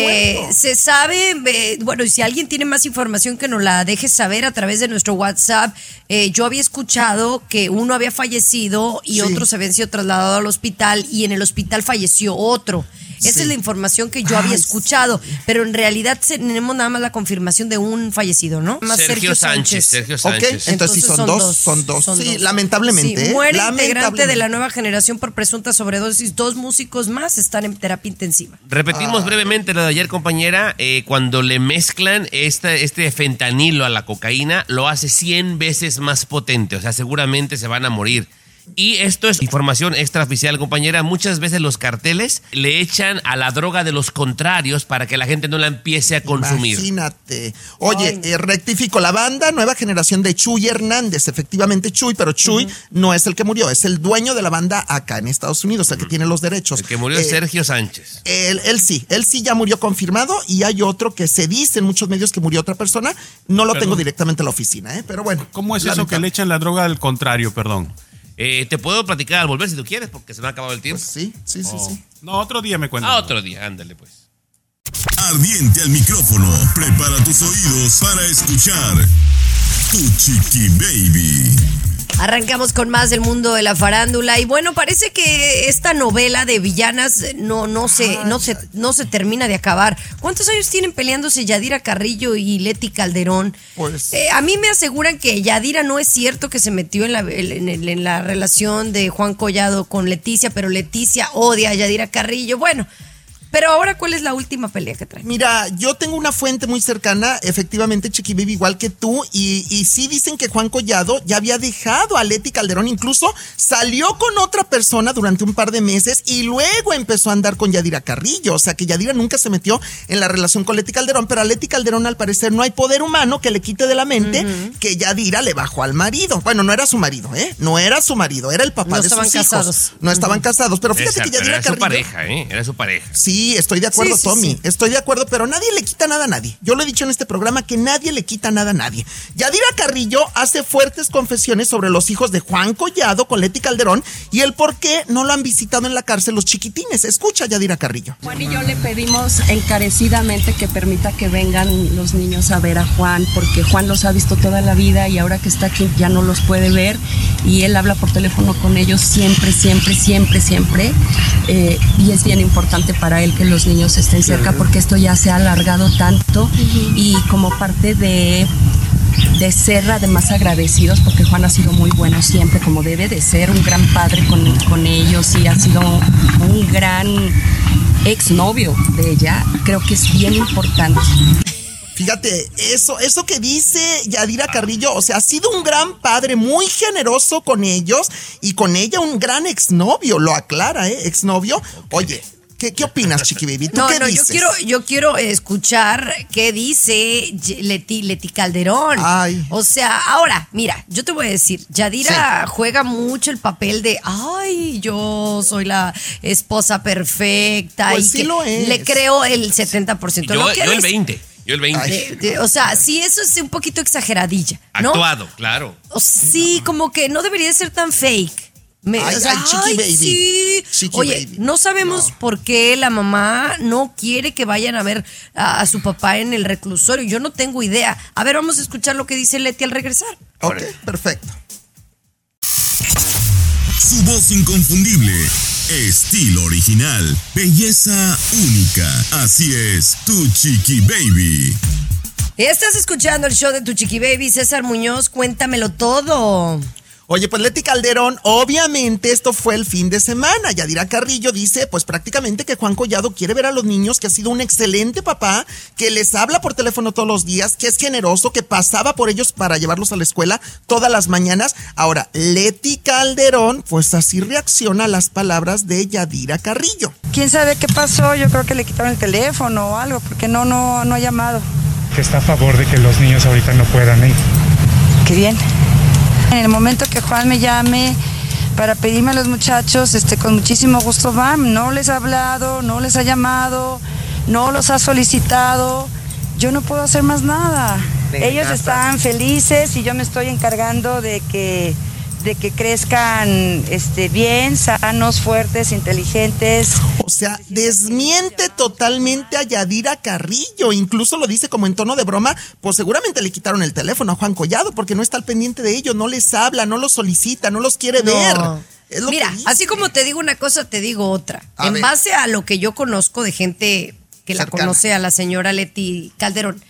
Speaker 5: Se sabe, bueno, y si alguien tiene más información que nos la deje saber a través de nuestro WhatsApp. Yo había escuchado que uno había fallecido y otros habían sido trasladados al hospital y en el hospital falleció otro. Esa es la información que yo había escuchado, pero en realidad tenemos nada más la confirmación de un fallecido, ¿no? Más
Speaker 8: Sergio Sánchez.
Speaker 6: Ok, entonces sí son dos. Sí, lamentablemente.
Speaker 5: Sí, muere integrante de la Nueva Generación por presunta sobredosis. 2 músicos más están en terapia intensiva.
Speaker 8: Repetimos brevemente lo de ayer, compañera. Cuando le mezclan este fentanilo a la cocaína, lo hace 100 veces más potente. O sea, seguramente se van a morir. Y esto es información extraoficial, compañera. Muchas veces los carteles le echan a la droga de los contrarios para que la gente no la empiece a consumir.
Speaker 6: Imagínate. Oye, rectifico, la banda Nueva Generación de Chuy Hernández, efectivamente Chuy, pero Chuy no es el que murió, es el dueño de la banda acá en Estados Unidos, el que tiene los derechos.
Speaker 8: El que murió es Sergio Sánchez.
Speaker 6: Él sí ya murió confirmado, y hay otro que se dice en muchos medios que murió otra persona. No lo tengo directamente en la oficina, pero bueno.
Speaker 7: ¿Cómo es eso que le echan la droga al contrario, perdón?
Speaker 8: Te puedo platicar al volver si tú quieres, porque se me ha acabado el tiempo.
Speaker 6: Pues sí.
Speaker 7: No, otro día me cuentas.
Speaker 8: Otro día, ándale pues.
Speaker 4: Ardiente al micrófono, prepara tus oídos para escuchar Tu Chiqui Baby.
Speaker 5: Arrancamos con más del mundo de la farándula y bueno, parece que esta novela de villanas no se termina de acabar. ¿Cuántos años tienen peleándose Yadira Carrillo y Leti Calderón?
Speaker 6: Pues
Speaker 5: a mí me aseguran que Yadira no es cierto que se metió en la relación de Juan Collado con Leticia, pero Leticia odia a Yadira Carrillo. Bueno, pero ahora, ¿cuál es la última pelea que trae?
Speaker 6: Mira, yo tengo una fuente muy cercana, efectivamente, Chiqui Baby, igual que tú, y sí dicen que Juan Collado ya había dejado a Leti Calderón, incluso salió con otra persona durante un par de meses y luego empezó a andar con Yadira Carrillo. O sea, que Yadira nunca se metió en la relación con Leti Calderón, pero a Leti Calderón al parecer no hay poder humano que le quite de la mente que Yadira le bajó al marido. Bueno, no era su marido, no era su marido, era el papá de sus hijos. No estaban casados, pero fíjate que Yadira
Speaker 8: Carrillo... Era su pareja, era su pareja.
Speaker 6: Sí, estoy de acuerdo, Tommy. Estoy de acuerdo, pero nadie le quita nada a nadie. Yo lo he dicho en este programa que nadie le quita nada a nadie. Yadira Carrillo hace fuertes confesiones sobre los hijos de Juan Collado con Leti Calderón y el por qué no lo han visitado en la cárcel los chiquitines. Escucha, Yadira Carrillo.
Speaker 10: Juan y yo le pedimos encarecidamente que permita que vengan los niños a ver a Juan, porque Juan los ha visto toda la vida y ahora que está aquí ya no los puede ver, y él habla por teléfono con ellos siempre, y es bien importante para él que los niños estén cerca, porque esto ya se ha alargado tanto, y como parte de ser además agradecidos, porque Juan ha sido muy bueno siempre, como debe de ser, un gran padre con ellos, y ha sido un gran exnovio de ella. Creo que es bien importante.
Speaker 6: Fíjate, eso que dice Yadira Carrillo, o sea, ha sido un gran padre, muy generoso con ellos, y con ella un gran exnovio, lo aclara, exnovio. Oye, ¿qué opinas, Chiqui Baby? ¿Tú qué dices?
Speaker 5: Yo quiero escuchar qué dice Leti Calderón.
Speaker 6: Ay.
Speaker 5: O sea, ahora, mira, yo te voy a decir, Yadira juega mucho el papel de, yo soy la esposa perfecta.
Speaker 6: Pues
Speaker 5: y
Speaker 6: sí
Speaker 5: que
Speaker 6: lo es.
Speaker 5: le creo el 70%.
Speaker 8: Yo el 20%. Yo el 20%.
Speaker 5: O sea, sí, eso es un poquito exageradilla, ¿no?
Speaker 8: Actuado, claro.
Speaker 5: Sí, como que no debería ser tan fake.
Speaker 6: Chiqui Baby.
Speaker 5: Sí.
Speaker 6: Chiqui
Speaker 5: Oye,
Speaker 6: Baby.
Speaker 5: no sabemos por qué la mamá no quiere que vayan a ver a su papá en el reclusorio. Yo no tengo idea. A ver, vamos a escuchar lo que dice Leti al regresar.
Speaker 6: Ok, perfecto.
Speaker 4: Su voz inconfundible, estilo original, belleza única. Así es, tu Chiqui Baby.
Speaker 5: Estás escuchando el show de tu Chiqui Baby. César Muñoz, cuéntamelo todo.
Speaker 6: Oye, pues Leti Calderón, obviamente esto fue el fin de semana. Yadira Carrillo dice, pues prácticamente que Juan Collado quiere ver a los niños, que ha sido un excelente papá, que les habla por teléfono todos los días, que es generoso, que pasaba por ellos para llevarlos a la escuela todas las mañanas. Ahora, Leti Calderón, pues así reacciona a las palabras de Yadira Carrillo.
Speaker 11: ¿Quién sabe qué pasó? Yo creo que le quitaron el teléfono o algo, porque no ha llamado.
Speaker 12: Que está a favor de que los niños ahorita no puedan ir.
Speaker 11: Qué bien. En el momento que Juan me llame para pedirme a los muchachos, con muchísimo gusto van. No les ha hablado, no les ha llamado, no los ha solicitado. Yo no puedo hacer más nada. Ellos están felices y yo me estoy encargando de que crezcan bien, sanos, fuertes, inteligentes.
Speaker 6: O sea, desmiente totalmente a Yadira Carrillo. Incluso lo dice como en tono de broma, pues seguramente le quitaron el teléfono a Juan Collado porque no está al pendiente de ellos, no les habla, no los solicita, no los quiere ver. Es lo
Speaker 5: Mira, así como te digo una cosa, te digo otra. En base a lo que yo conozco de gente que la conoce a la señora Leti Calderón,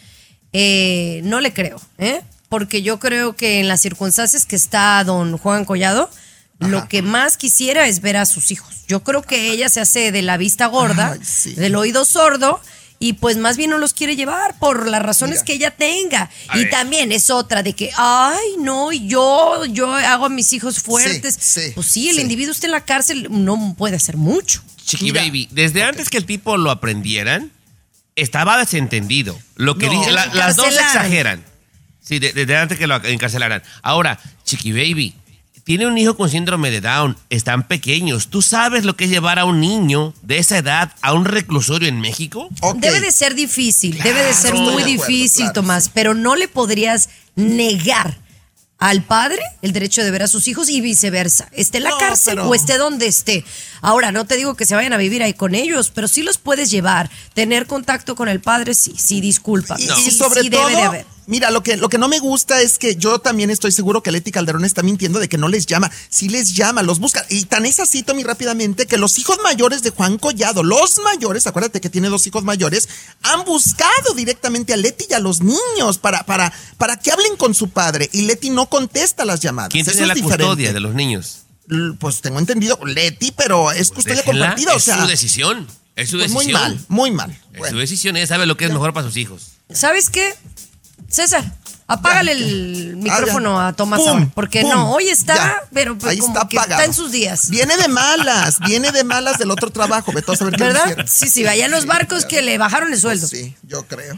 Speaker 5: no le creo, porque yo creo que en las circunstancias que está don Juan Collado, lo que más quisiera es ver a sus hijos. Yo creo que ella se hace de la vista gorda, del oído sordo, y pues más bien no los quiere llevar por las razones que ella tenga. Y también es otra de que, ay, no, yo hago a mis hijos fuertes. Pues sí, el individuo está en la cárcel, no puede hacer mucho.
Speaker 8: Chiqui Baby, desde antes que el tipo lo aprendieran, estaba desentendido. Lo que dice, las dos exageran. Sí, desde antes que lo encarcelaran. Ahora, Chiqui Baby, tiene un hijo con síndrome de Down, están pequeños. ¿Tú sabes lo que es llevar a un niño de esa edad a un reclusorio en México?
Speaker 5: Debe de ser difícil, debe de ser muy difícil, Tomás, pero no le podrías negar al padre el derecho de ver a sus hijos y viceversa, esté en la cárcel o esté donde esté. Ahora, no te digo que se vayan a vivir ahí con ellos, pero sí los puedes llevar, tener contacto con el padre, sí, disculpa.
Speaker 6: Y sobre todo,
Speaker 5: debe de haber.
Speaker 6: Mira, lo que no me gusta es que yo también estoy seguro que Leti Calderón está mintiendo de que no les llama. Sí les llama, los busca. Y tan es así, Tommy, rápidamente, que los hijos mayores de Juan Collado, los mayores, acuérdate que tiene 2 hijos mayores, han buscado directamente a Leti y a los niños para que hablen con su padre. Y Leti no contesta las llamadas.
Speaker 8: ¿Quién tiene la custodia de los niños?
Speaker 6: Pues tengo entendido, Leti, pero es custodia compartida.
Speaker 8: Es su decisión. Es su decisión.
Speaker 6: Muy mal.
Speaker 8: Es su decisión, ella sabe lo que es mejor para sus hijos.
Speaker 5: ¿Sabes qué? César, apágale el micrófono a Tomás ahora, porque hoy está, pero
Speaker 6: ahí
Speaker 5: como
Speaker 6: está
Speaker 5: que está en sus días.
Speaker 6: Viene de malas del otro trabajo, vete a saber qué
Speaker 5: ¿verdad?
Speaker 6: hicieron.
Speaker 5: Sí, allá en los barcos que le bajaron el sueldo.
Speaker 6: Sí, yo creo.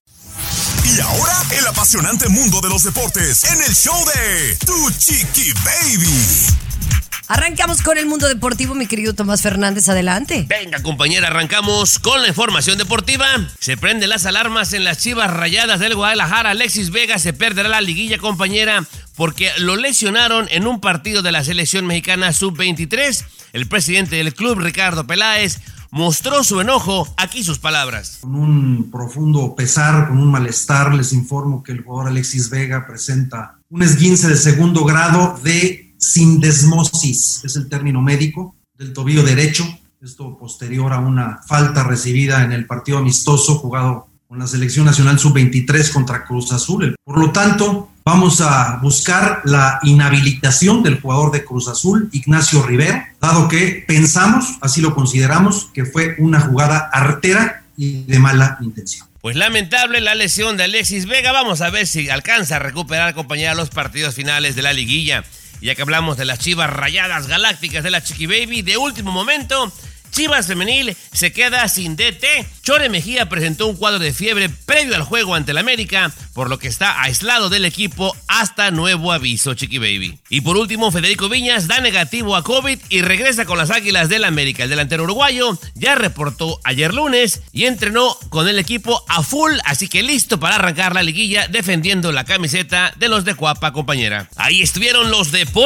Speaker 4: Y ahora, el apasionante mundo de los deportes en el show de Tu Chiqui Baby.
Speaker 5: Arrancamos con el mundo deportivo, mi querido Tomás Fernández, adelante.
Speaker 8: Venga, compañera, arrancamos con la información deportiva. Se prenden las alarmas en las Chivas Rayadas del Guadalajara. Alexis Vega se perderá la liguilla, compañera, porque lo lesionaron en un partido de la selección mexicana sub-23. El presidente del club, Ricardo Peláez, mostró su enojo. Aquí sus palabras.
Speaker 13: Con un profundo pesar, con un malestar, les informo que el jugador Alexis Vega presenta un esguince de segundo grado de sindesmosis, es el término médico, del tobillo derecho. Esto posterior a una falta recibida en el partido amistoso jugado con la selección nacional sub-23 contra Cruz Azul. Por lo tanto, vamos a buscar la inhabilitación del jugador de Cruz Azul, Ignacio Rivera, dado que pensamos, así lo consideramos, que fue una jugada artera y de mala intención.
Speaker 8: Pues lamentable la lesión de Alexis Vega. Vamos a ver si alcanza a recuperar, compañera, los partidos finales de la liguilla. Ya que hablamos de las Chivas Rayadas Galácticas de la Chiqui Baby, de último momento, Chivas Femenil se queda sin DT. Chore Mejía presentó un cuadro de fiebre previo al juego ante el América, por lo que está aislado del equipo hasta nuevo aviso, Chiqui Baby. Y por último, Federico Viñas da negativo a COVID y regresa con las Águilas del América. El delantero uruguayo ya reportó ayer lunes y entrenó con el equipo a full, así que listo para arrancar la liguilla defendiendo la camiseta de los de Cuapa, compañera. Ahí estuvieron los deportes.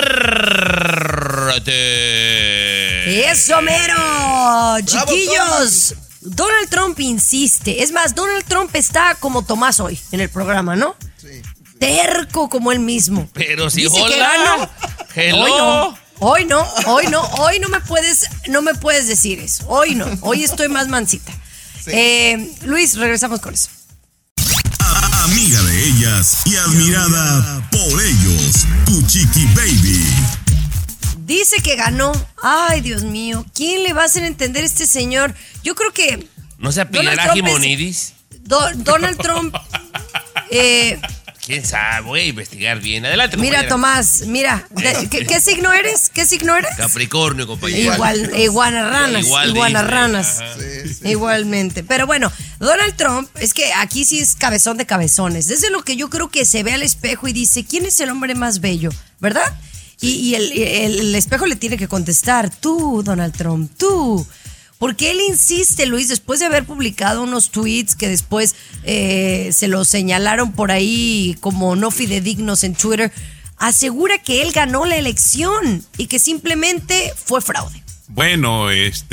Speaker 5: ¡Eso mero! ¡Chiquillos! Donald Trump insiste. Es más, Donald Trump está como Tomás hoy en el programa, ¿no? Sí. Terco como él mismo.
Speaker 8: Pero si
Speaker 5: dice
Speaker 8: hola.
Speaker 5: que gana.
Speaker 8: Hello.
Speaker 5: Hoy no. Hoy no me puedes decir eso. Hoy estoy más mansita. Sí. Luis, regresamos con eso.
Speaker 4: Amiga de ellas y admirada por ellos, tu Chiqui Baby.
Speaker 5: Dice que ganó. Ay, Dios mío, ¿quién le va a hacer entender a este señor? Yo creo que...
Speaker 8: ¿No se apellidará Jimonidis?
Speaker 5: Donald Trump...
Speaker 8: ¿Quién sabe? Voy a investigar bien. Adelante,
Speaker 5: mira, Tomás, mira. ¿Qué signo eres?
Speaker 8: Capricornio, compañero.
Speaker 5: Iguanarranas. Sí. Igualmente. Pero bueno, Donald Trump, es que aquí sí es cabezón de cabezones. Es de lo que yo creo que se ve al espejo y dice, ¿quién es el hombre más bello? ¿Verdad? Y el espejo le tiene que contestar, tú, Donald Trump, tú. Porque él insiste, Luis, después de haber publicado unos tweets que después se los señalaron por ahí como no fidedignos en Twitter, asegura que él ganó la elección y que simplemente fue fraude.
Speaker 7: Bueno,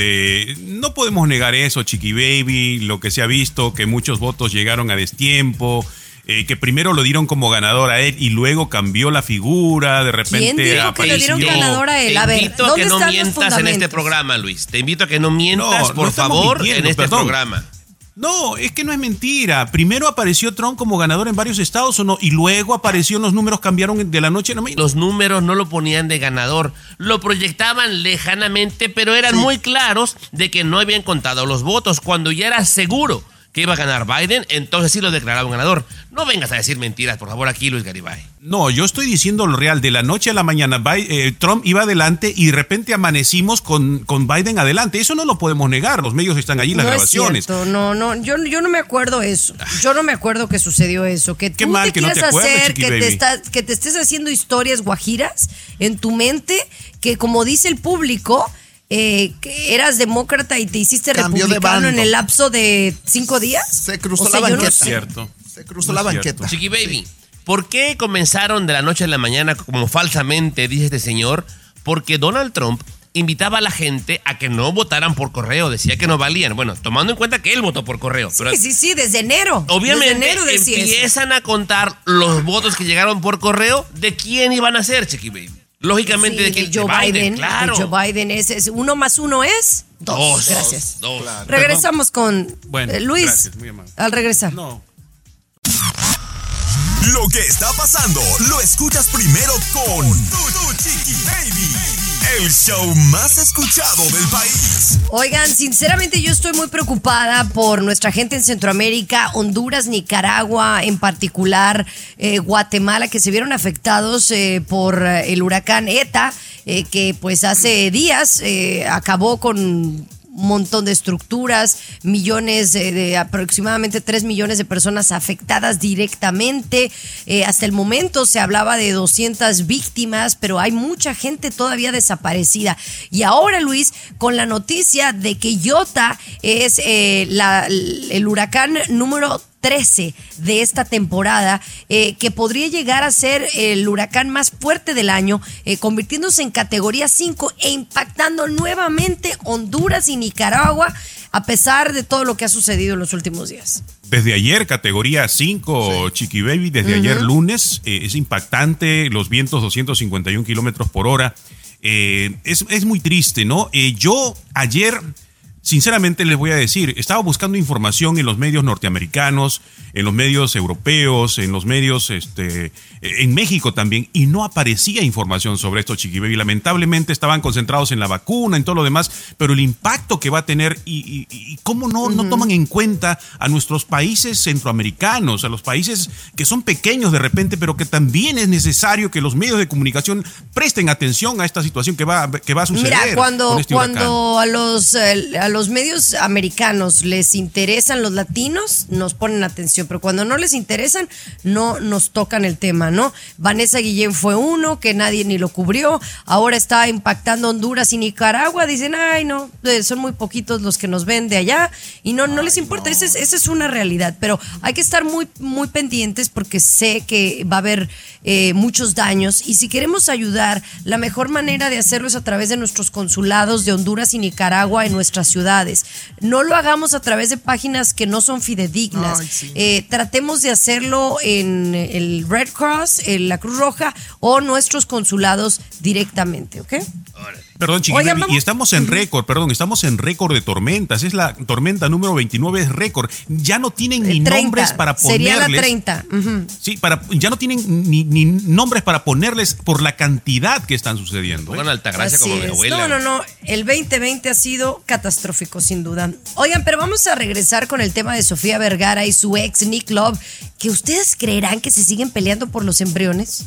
Speaker 7: no podemos negar eso, Chiqui Baby, lo que se ha visto, que muchos votos llegaron a destiempo, que primero lo dieron como ganador a él y luego cambió la figura, de repente
Speaker 5: ¿Quién dijo
Speaker 7: apareció?
Speaker 5: Que le dieron ganador a él? A ver,
Speaker 8: te invito a que no mientas en este programa, Luis. Te invito a que no mientas, por favor, en este programa.
Speaker 7: No, es que no es mentira. Primero apareció Trump como ganador en varios estados, ¿o no? Y luego apareció, los números cambiaron de la noche a la mañana.
Speaker 8: Los números no lo ponían de ganador, lo proyectaban lejanamente, pero eran muy claros de que no habían contado los votos. Cuando ya era seguro que iba a ganar Biden, entonces sí lo declararon ganador. No vengas a decir mentiras, por favor, aquí, Luis Garibay.
Speaker 7: No, yo estoy diciendo lo real. De la noche a la mañana, Trump iba adelante y de repente amanecimos con Biden adelante. Eso no lo podemos negar. Los medios están allí, las grabaciones.
Speaker 5: Es cierto. No, yo no me acuerdo eso. Yo no me acuerdo que sucedió eso. Que tú
Speaker 7: mal,
Speaker 5: te
Speaker 7: que no
Speaker 5: quieras
Speaker 7: te acuerdas,
Speaker 5: hacer,
Speaker 7: Chiqui
Speaker 5: que te estés haciendo historias guajiras en tu mente, que como dice el público... que eras demócrata y te hiciste republicano en el lapso de 5 días.
Speaker 6: Se cruzó la banqueta.
Speaker 7: No es cierto.
Speaker 6: Se cruzó la banqueta.
Speaker 8: Chiqui Baby, ¿por qué comenzaron de la noche a la mañana como falsamente, dice este señor? Porque Donald Trump invitaba a la gente a que no votaran por correo, decía que no valían. Bueno, tomando en cuenta que él votó por correo.
Speaker 5: Pero sí, desde enero.
Speaker 8: Obviamente
Speaker 5: desde enero
Speaker 8: empiezan a contar los votos que llegaron por correo de quién iban a ser, Chiqui Baby. Lógicamente
Speaker 5: sí,
Speaker 8: de
Speaker 5: Joe Biden, claro. De Joe Biden es 1 más 1 es 2. Gracias.
Speaker 8: Claro.
Speaker 5: Regresamos con Luis.
Speaker 7: Gracias, muy amable.
Speaker 5: Al regresar.
Speaker 7: No.
Speaker 4: Lo que está pasando lo escuchas primero con tu Chiqui Baby, el show más escuchado del país.
Speaker 5: Oigan, sinceramente yo estoy muy preocupada por nuestra gente en Centroamérica, Honduras, Nicaragua, en particular Guatemala, que se vieron afectados por el huracán ETA, que pues hace días acabó con un montón de estructuras, millones de aproximadamente 3 millones de personas afectadas directamente. Hasta el momento se hablaba de 200 víctimas, pero hay mucha gente todavía desaparecida. Y ahora, Luis, con la noticia de que Iota es el huracán número 13 de esta temporada, que podría llegar a ser el huracán más fuerte del año, convirtiéndose en categoría 5 e impactando nuevamente Honduras y Nicaragua, a pesar de todo lo que ha sucedido en los últimos días.
Speaker 7: Desde ayer, categoría 5, sí. Chiqui Baby, desde ayer lunes, es impactante, los vientos 251 kilómetros por hora. Es muy triste, ¿no? Yo ayer... Sinceramente les voy a decir, estaba buscando información en los medios norteamericanos, en los medios europeos, en los medios en México también, y no aparecía información sobre esto, Chiqui Baby. Lamentablemente estaban concentrados en la vacuna, en todo lo demás, pero el impacto que va a tener y cómo no toman en cuenta a nuestros países centroamericanos, a los países que son pequeños de repente, pero que también es necesario que los medios de comunicación presten atención a esta situación que va a suceder.
Speaker 5: Mira, cuando
Speaker 7: a
Speaker 5: los medios americanos les interesan los latinos, nos ponen atención, pero cuando no les interesan, no nos tocan el tema, ¿no? Vanessa Guillén fue uno que nadie ni lo cubrió, ahora está impactando Honduras y Nicaragua, dicen, ay no, son muy poquitos los que nos ven de allá y no les importa, esa es una realidad, pero hay que estar muy, muy pendientes porque sé que va a haber muchos daños y si queremos ayudar, la mejor manera de hacerlo es a través de nuestros consulados de Honduras y Nicaragua en nuestras ciudades. No lo hagamos a través de páginas que no son fidedignas. Tratemos de hacerlo en el Red Cross, en la Cruz Roja o nuestros consulados directamente, ¿ok?
Speaker 7: Perdón, Chiqui Baby, y estamos en récord, estamos en récord de tormentas. Es la tormenta número 29, es récord. Ya no tienen ni 30, nombres para ponerles.
Speaker 5: Sería la 30.
Speaker 7: Sí, ya no tienen ni nombres para ponerles por la cantidad que están sucediendo.
Speaker 8: Con Altagracia como mi abuela.
Speaker 5: No. El 2020 ha sido catastrófico, sin duda. Oigan, pero vamos a regresar con el tema de Sofía Vergara y su ex Nick Love, que ustedes creerán que se siguen peleando por los embriones.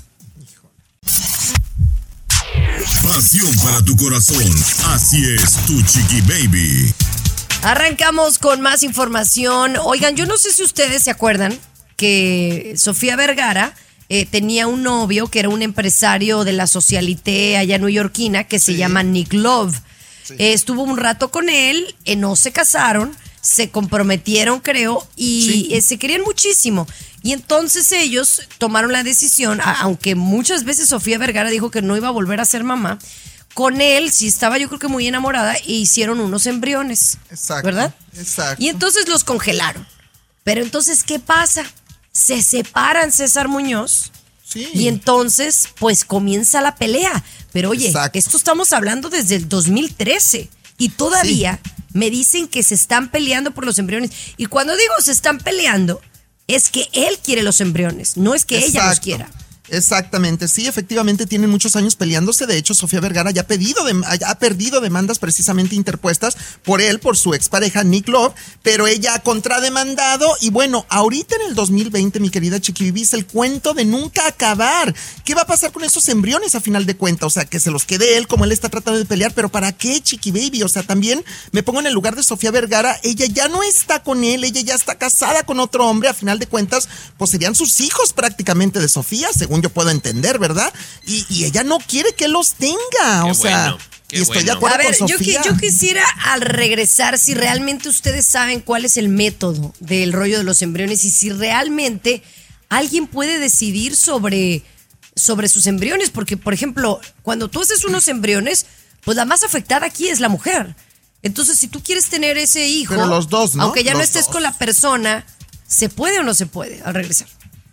Speaker 4: Pasión para tu corazón. Así es, tu Chiqui Baby.
Speaker 5: Arrancamos con más información. Oigan, yo no sé si ustedes se acuerdan que Sofía Vergara tenía un novio que era un empresario de la socialité allá neoyorquina que se llama Nick Love. Estuvo un rato con él, no se casaron, se comprometieron, creo, y se querían muchísimo. Y entonces ellos tomaron la decisión, aunque muchas veces Sofía Vergara dijo que no iba a volver a ser mamá, con él sí estaba yo creo que muy enamorada e hicieron unos embriones.
Speaker 6: Exacto.
Speaker 5: ¿Verdad?
Speaker 6: Exacto.
Speaker 5: Y entonces los congelaron. Pero entonces, ¿qué pasa? Se separan César Muñoz.
Speaker 6: Sí.
Speaker 5: Y entonces, pues comienza la pelea. Pero oye, esto estamos hablando desde el 2013 y todavía me dicen que se están peleando por los embriones. Y cuando digo se están peleando, es que él quiere los embriones, no es que ella los quiera.
Speaker 6: Exactamente, sí, efectivamente tienen muchos años peleándose. De hecho, Sofía Vergara ya ha perdido demandas precisamente interpuestas por él, por su expareja Nick Love, pero ella ha contrademandado. Y bueno, ahorita en el 2020, mi querida Chiqui Baby, es el cuento de nunca acabar. ¿Qué va a pasar con esos embriones a final de cuentas? O sea, que se los quede él, como él está tratando de pelear, pero ¿para qué, Chiqui Baby? O sea, también me pongo en el lugar de Sofía Vergara. Ella ya no está con él, ella ya está casada con otro hombre. A final de cuentas, pues serían sus hijos prácticamente de Sofía, según yo puedo entender, ¿verdad? Y ella no quiere que los tenga, y estoy de acuerdo con Sofía.
Speaker 5: Yo quisiera al regresar si realmente ustedes saben cuál es el método del rollo de los embriones y si realmente alguien puede decidir sobre sus embriones, porque por ejemplo, cuando tú haces unos embriones, pues la más afectada aquí es la mujer. Entonces, si tú quieres tener ese hijo,
Speaker 6: pero los dos, ¿no?
Speaker 5: Aunque ya
Speaker 6: los
Speaker 5: no estés
Speaker 6: dos.
Speaker 5: con la persona, ¿se puede o no se puede? Al regresar.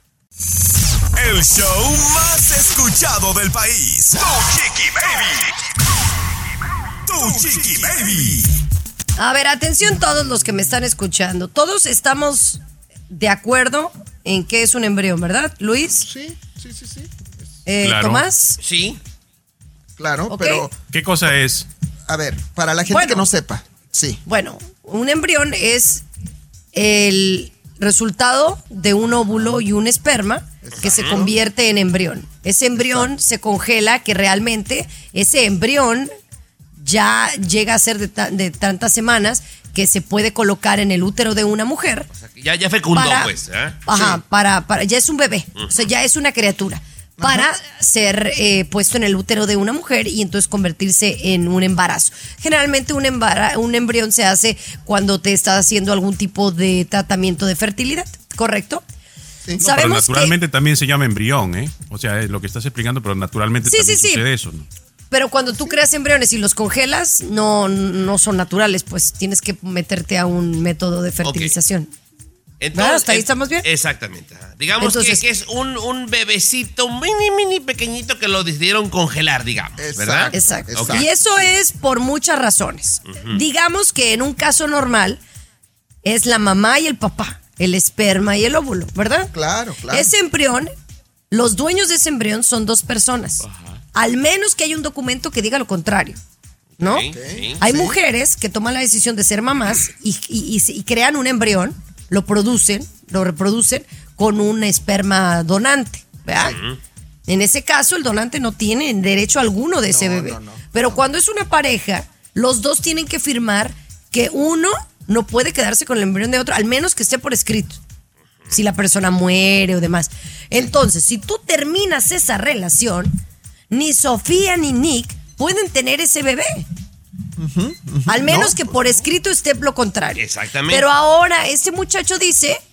Speaker 4: El show más escuchado del país. Tu Chiqui Baby.
Speaker 5: A ver, atención todos los que me están escuchando. Todos estamos de acuerdo en qué es un embrión, ¿verdad, Luis?
Speaker 6: Sí.
Speaker 7: Claro.
Speaker 5: ¿Tomás?
Speaker 8: Sí.
Speaker 6: Claro,
Speaker 5: Ok.
Speaker 6: pero...
Speaker 7: ¿Qué cosa es?
Speaker 6: A ver, para la gente que no sepa, sí.
Speaker 5: Bueno, un embrión es el resultado de un óvulo y un esperma que se convierte en embrión. Ese embrión se congela, que realmente ese embrión ya llega a ser de tantas semanas que se puede colocar en el útero de una mujer.
Speaker 8: O sea, ya fecundó, pues.
Speaker 5: Ajá, para ya es un bebé, o sea, ya es una criatura. Para ser puesto en el útero de una mujer y entonces convertirse en un embarazo. Generalmente un embrión se hace cuando te estás haciendo algún tipo de tratamiento de fertilidad, ¿correcto?
Speaker 6: Sí.
Speaker 7: No, pero naturalmente también se llama embrión, ¿eh? O sea, es lo que estás explicando, pero naturalmente también sucede eso, ¿no?
Speaker 5: Pero cuando tú creas embriones y los congelas, no son naturales, pues tienes que meterte a un método de fertilización.
Speaker 8: Entonces,
Speaker 5: ¿hasta ahí estamos bien?
Speaker 8: Exactamente. Digamos
Speaker 5: entonces,
Speaker 8: que es un bebecito mini pequeñito que lo decidieron congelar, digamos, ¿verdad?
Speaker 5: Exacto.
Speaker 8: Okay.
Speaker 5: Y eso es por muchas razones. Digamos que en un caso normal es la mamá y el papá, el esperma y el óvulo, ¿verdad?
Speaker 6: Claro.
Speaker 5: Ese embrión, los dueños de ese embrión son dos personas. Al menos que haya un documento que diga lo contrario, ¿no?
Speaker 8: Okay.
Speaker 5: Hay mujeres que toman la decisión de ser mamás y crean un embrión, lo reproducen con un esperma donante, ¿verdad? En ese caso, el donante no tiene derecho alguno de ese bebé. Pero cuando es una pareja, los dos tienen que firmar que uno no puede quedarse con el embrión de otro, al menos que esté por escrito. Si la persona muere o demás. Entonces, si tú terminas esa relación, ni Sofía ni Nick pueden tener ese bebé. Al menos que por escrito esté lo contrario.
Speaker 8: Exactamente.
Speaker 5: Pero ahora este muchacho dice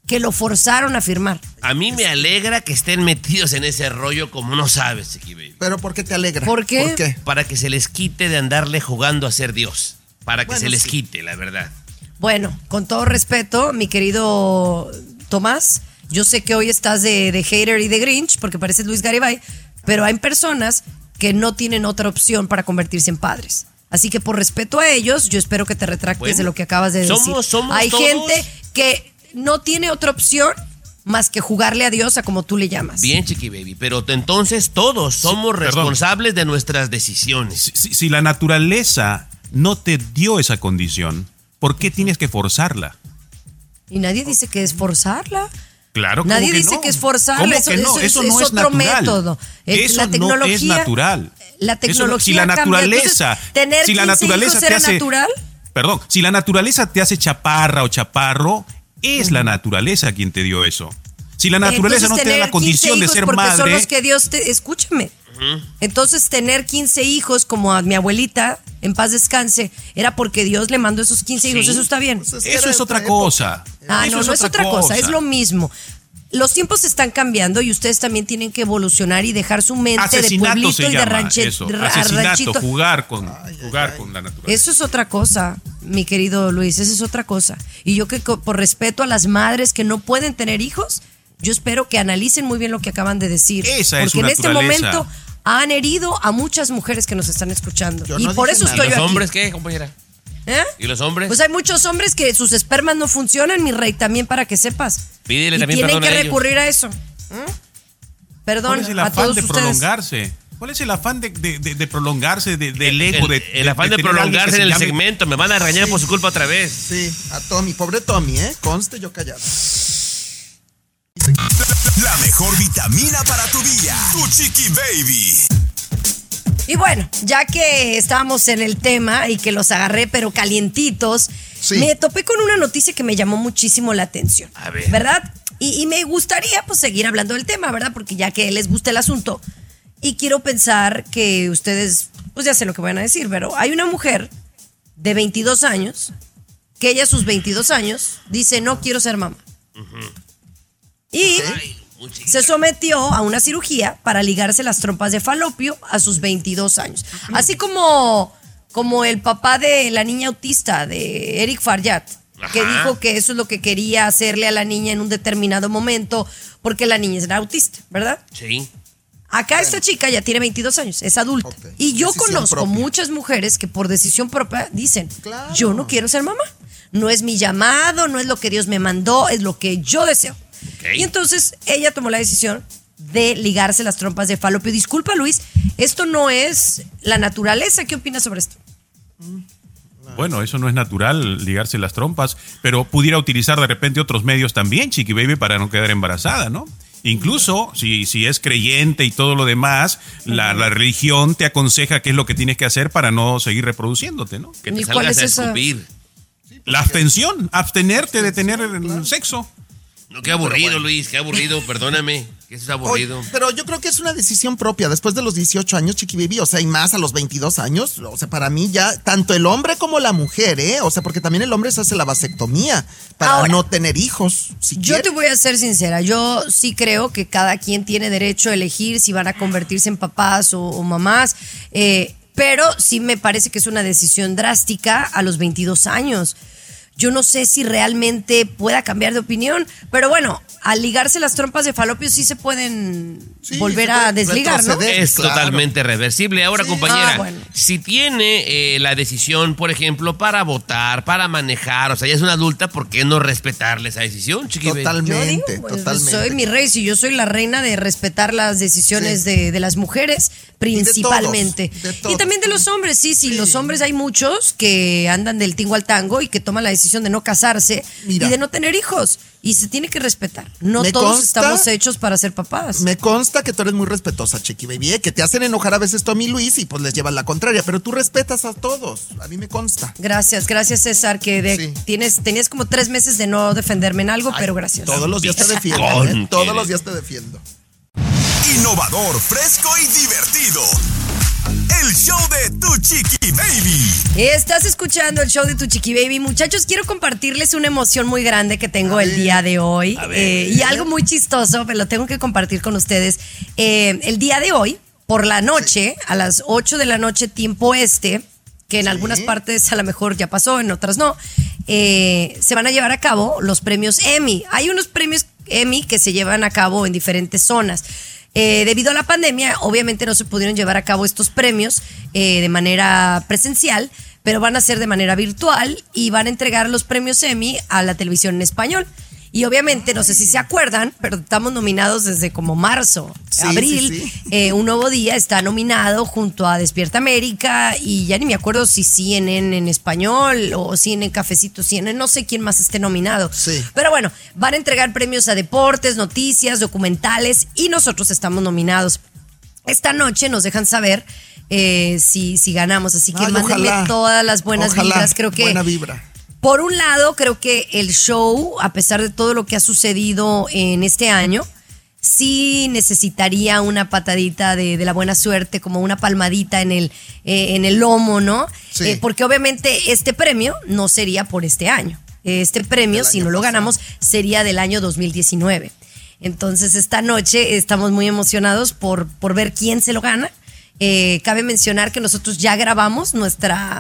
Speaker 5: que lo forzaron a firmar.
Speaker 8: A mí me alegra que estén metidos en ese rollo como no sabes, Chiqui Baby.
Speaker 6: ¿Pero por qué te alegra?
Speaker 5: ¿Por qué?
Speaker 8: Para que se les quite de andarle jugando a ser Dios. Para que se les quite, la verdad.
Speaker 5: Bueno, con todo respeto, mi querido Tomás, yo sé que hoy estás de hater y de Grinch, porque pareces Luis Garibay, pero hay personas que no tienen otra opción para convertirse en padres. Así que por respeto a ellos, yo espero que te retractes de lo que acabas de decir. Hay
Speaker 8: todos
Speaker 5: gente que no tiene otra opción más que jugarle a Dios a como tú le llamas.
Speaker 8: Bien, Chiqui Baby, pero entonces todos somos responsables de nuestras decisiones.
Speaker 7: Si la naturaleza no te dio esa condición, ¿por qué tienes que forzarla?
Speaker 5: Y nadie dice que es forzarla.
Speaker 7: Claro,
Speaker 5: nadie
Speaker 7: que
Speaker 5: dice
Speaker 7: no.
Speaker 5: que es forzarla.
Speaker 7: Eso no es
Speaker 5: otro
Speaker 7: natural.
Speaker 5: método.
Speaker 7: Eso
Speaker 5: la tecnología,
Speaker 7: no es natural.
Speaker 5: La tecnología
Speaker 7: si la naturaleza,
Speaker 5: cambia. Entonces, ¿tener
Speaker 7: si la
Speaker 5: 15
Speaker 7: naturaleza
Speaker 5: hijos
Speaker 7: te
Speaker 5: era
Speaker 7: hace,
Speaker 5: natural?
Speaker 7: Perdón, si la naturaleza te hace chaparra o chaparro, es la naturaleza quien te dio eso. Si la naturaleza
Speaker 5: Entonces,
Speaker 7: no te da la condición de ser
Speaker 5: porque
Speaker 7: madre,
Speaker 5: son los que Dios te... Escúchame. Entonces, tener 15 hijos, como a mi abuelita, en paz descanse, era porque Dios le mandó esos 15 hijos. Eso está bien.
Speaker 7: Pues eso es otra cosa.
Speaker 5: No es otra cosa, es lo mismo. Los tiempos están cambiando y ustedes también tienen que evolucionar y dejar su mente
Speaker 7: asesinato
Speaker 5: de pueblito
Speaker 7: se
Speaker 5: y de
Speaker 7: llama eso. Asesinato, jugar con la naturaleza.
Speaker 5: Eso es otra cosa, mi querido Luis, eso es otra cosa. Y yo que por respeto a las madres que no pueden tener hijos, yo espero que analicen muy bien lo que acaban de decir.
Speaker 7: Esa es su
Speaker 5: porque en este
Speaker 7: naturaleza.
Speaker 5: momento han herido a muchas mujeres que nos están escuchando. Y por eso estoy
Speaker 8: ¿Y los
Speaker 5: aquí.
Speaker 8: hombres qué, compañera?
Speaker 5: ¿Eh?
Speaker 8: ¿Y los hombres?
Speaker 5: Pues hay muchos hombres que sus espermas no funcionan, mi rey, también para que sepas.
Speaker 8: Pídele
Speaker 5: y
Speaker 8: también
Speaker 5: tienen
Speaker 8: perdón
Speaker 5: que
Speaker 8: a ellos.
Speaker 5: recurrir a eso. Perdón
Speaker 7: ¿Cuál es el
Speaker 5: a
Speaker 7: afán
Speaker 5: todos
Speaker 7: de
Speaker 5: ustedes.
Speaker 7: prolongarse? ¿Cuál es el afán de prolongarse del ego?
Speaker 8: El afán de
Speaker 7: tener
Speaker 8: prolongarse
Speaker 7: alguien
Speaker 8: en
Speaker 7: que
Speaker 8: el
Speaker 7: se llame-
Speaker 8: segmento. Me van a regañar por su culpa otra vez.
Speaker 6: Sí, a Tommy, pobre Tommy, conste yo callado.
Speaker 4: La mejor vitamina para tu día. Tu Chiqui Baby.
Speaker 5: Y bueno, ya que estábamos en el tema y que los agarré pero calientitos, me topé con una noticia que me llamó muchísimo la atención.
Speaker 8: A ver.
Speaker 5: ¿Verdad? Y me gustaría pues seguir hablando del tema, ¿verdad? Porque ya que les gusta el asunto. Y quiero pensar que ustedes, pues ya sé lo que van a decir, pero hay una mujer de 22 años que ella a sus 22 años dice no quiero ser mamá. Y se sometió a una cirugía para ligarse las trompas de falopio a sus 22 años. Así como el papá de la niña autista, de Eric Faryad, que dijo que eso es lo que quería hacerle a la niña en un determinado momento porque la niña era autista, ¿verdad?
Speaker 8: Sí.
Speaker 5: Acá esta chica ya tiene 22 años, es adulta. Y yo
Speaker 6: Decisión
Speaker 5: conozco
Speaker 6: propia.
Speaker 5: muchas mujeres que por decisión propia dicen, yo no quiero ser mamá. No es mi llamado, no es lo que Dios me mandó, es lo que yo deseo. Y entonces ella tomó la decisión de ligarse las trompas de falopio. Disculpa, Luis, esto no es la naturaleza. ¿Qué opinas sobre esto?
Speaker 7: Bueno, eso no es natural, ligarse las trompas, pero pudiera utilizar de repente otros medios también, Chiqui Baby, para no quedar embarazada, ¿no? Incluso si es creyente y todo lo demás, la religión te aconseja qué es lo que tienes que hacer para no seguir reproduciénute, ¿no?
Speaker 8: Que te salgas a escupir.
Speaker 7: La abstención, abstenerte de tener sexo.
Speaker 8: No, qué aburrido, Luis, qué aburrido, perdóname. Que eso es aburrido.
Speaker 6: Oye, pero yo creo que es una decisión propia después de los 18 años, Chiqui Baby, o sea, y más a los 22 años. O sea, para mí ya, tanto el hombre como la mujer, o sea, porque también el hombre se hace la vasectomía para
Speaker 5: Ahora,
Speaker 6: no tener hijos.
Speaker 5: Yo te voy a ser sincera, yo sí creo que cada quien tiene derecho a elegir si van a convertirse en papás o mamás, pero sí me parece que es una decisión drástica a los 22 años. Yo no sé si realmente pueda cambiar de opinión, pero bueno, al ligarse las trompas de falopio sí se pueden volver a desligar, ¿no?
Speaker 8: Es totalmente reversible. Ahora, compañera,
Speaker 5: bueno.
Speaker 8: si tiene la decisión, por ejemplo, para votar, para manejar, o sea, ya es una adulta, ¿por qué no respetarle esa decisión, Chiqui Baby?
Speaker 6: Totalmente,
Speaker 5: Pues,
Speaker 6: totalmente.
Speaker 5: soy mi rey, si yo soy la reina de respetar las decisiones de las mujeres, principalmente.
Speaker 6: De todos.
Speaker 5: Y también de los hombres, sí, los hombres hay muchos que andan del tingo al tango y que toman la decisión de no casarse y de no tener hijos. Y se tiene que respetar. No
Speaker 6: Me
Speaker 5: todos
Speaker 6: consta-
Speaker 5: estamos hechos para ser papás.
Speaker 6: Me consta que tú eres muy respetuosa, Chiqui Baby, que te hacen enojar a veces Tommy y Luis y pues les llevan la contraria, pero tú respetas a todos. A mí me consta.
Speaker 5: Gracias César, que tenías como 3 meses de no defenderme en algo, pero gracias.
Speaker 6: Todos los días te defiendo, Todos los días te defiendo.
Speaker 4: Innovador, fresco y divertido. el show de Tu Chiqui Baby.
Speaker 5: Estás escuchando el show de Tu Chiqui Baby. Muchachos, quiero compartirles una emoción muy grande que tengo el día de hoy. Y algo muy chistoso, pero lo tengo que compartir con ustedes. El día de hoy, por la noche, a las 8 de la noche, tiempo este, que en algunas partes a lo mejor ya pasó, en otras no, se van a llevar a cabo los premios Emmy. Hay unos premios Emmy que se llevan a cabo en diferentes zonas. Debido a la pandemia, obviamente no se pudieron llevar a cabo estos premios de manera presencial, pero van a ser de manera virtual y van a entregar los premios Emmy a la televisión en español. Y obviamente, no sé si se acuerdan, pero estamos nominados desde como marzo, abril. Un Nuevo Día está nominado junto a Despierta América y ya ni me acuerdo si CNN en español o CNN Cafecito CNN, no sé quién más esté nominado. Pero bueno, van a entregar premios a deportes, noticias, documentales y nosotros estamos nominados. Esta noche nos dejan saber si ganamos, así que mándenme todas las buenas vibras. Creo que
Speaker 6: buena vibra.
Speaker 5: Por un lado, creo que el show, a pesar de todo lo que ha sucedido en este año, sí necesitaría una patadita de la buena suerte, como una palmadita en el lomo, ¿no? Porque obviamente este premio no sería por este año. Este premio, si no lo ganamos, sería del año 2019. Entonces, esta noche estamos muy emocionados por ver quién se lo gana. Cabe mencionar que nosotros ya grabamos nuestra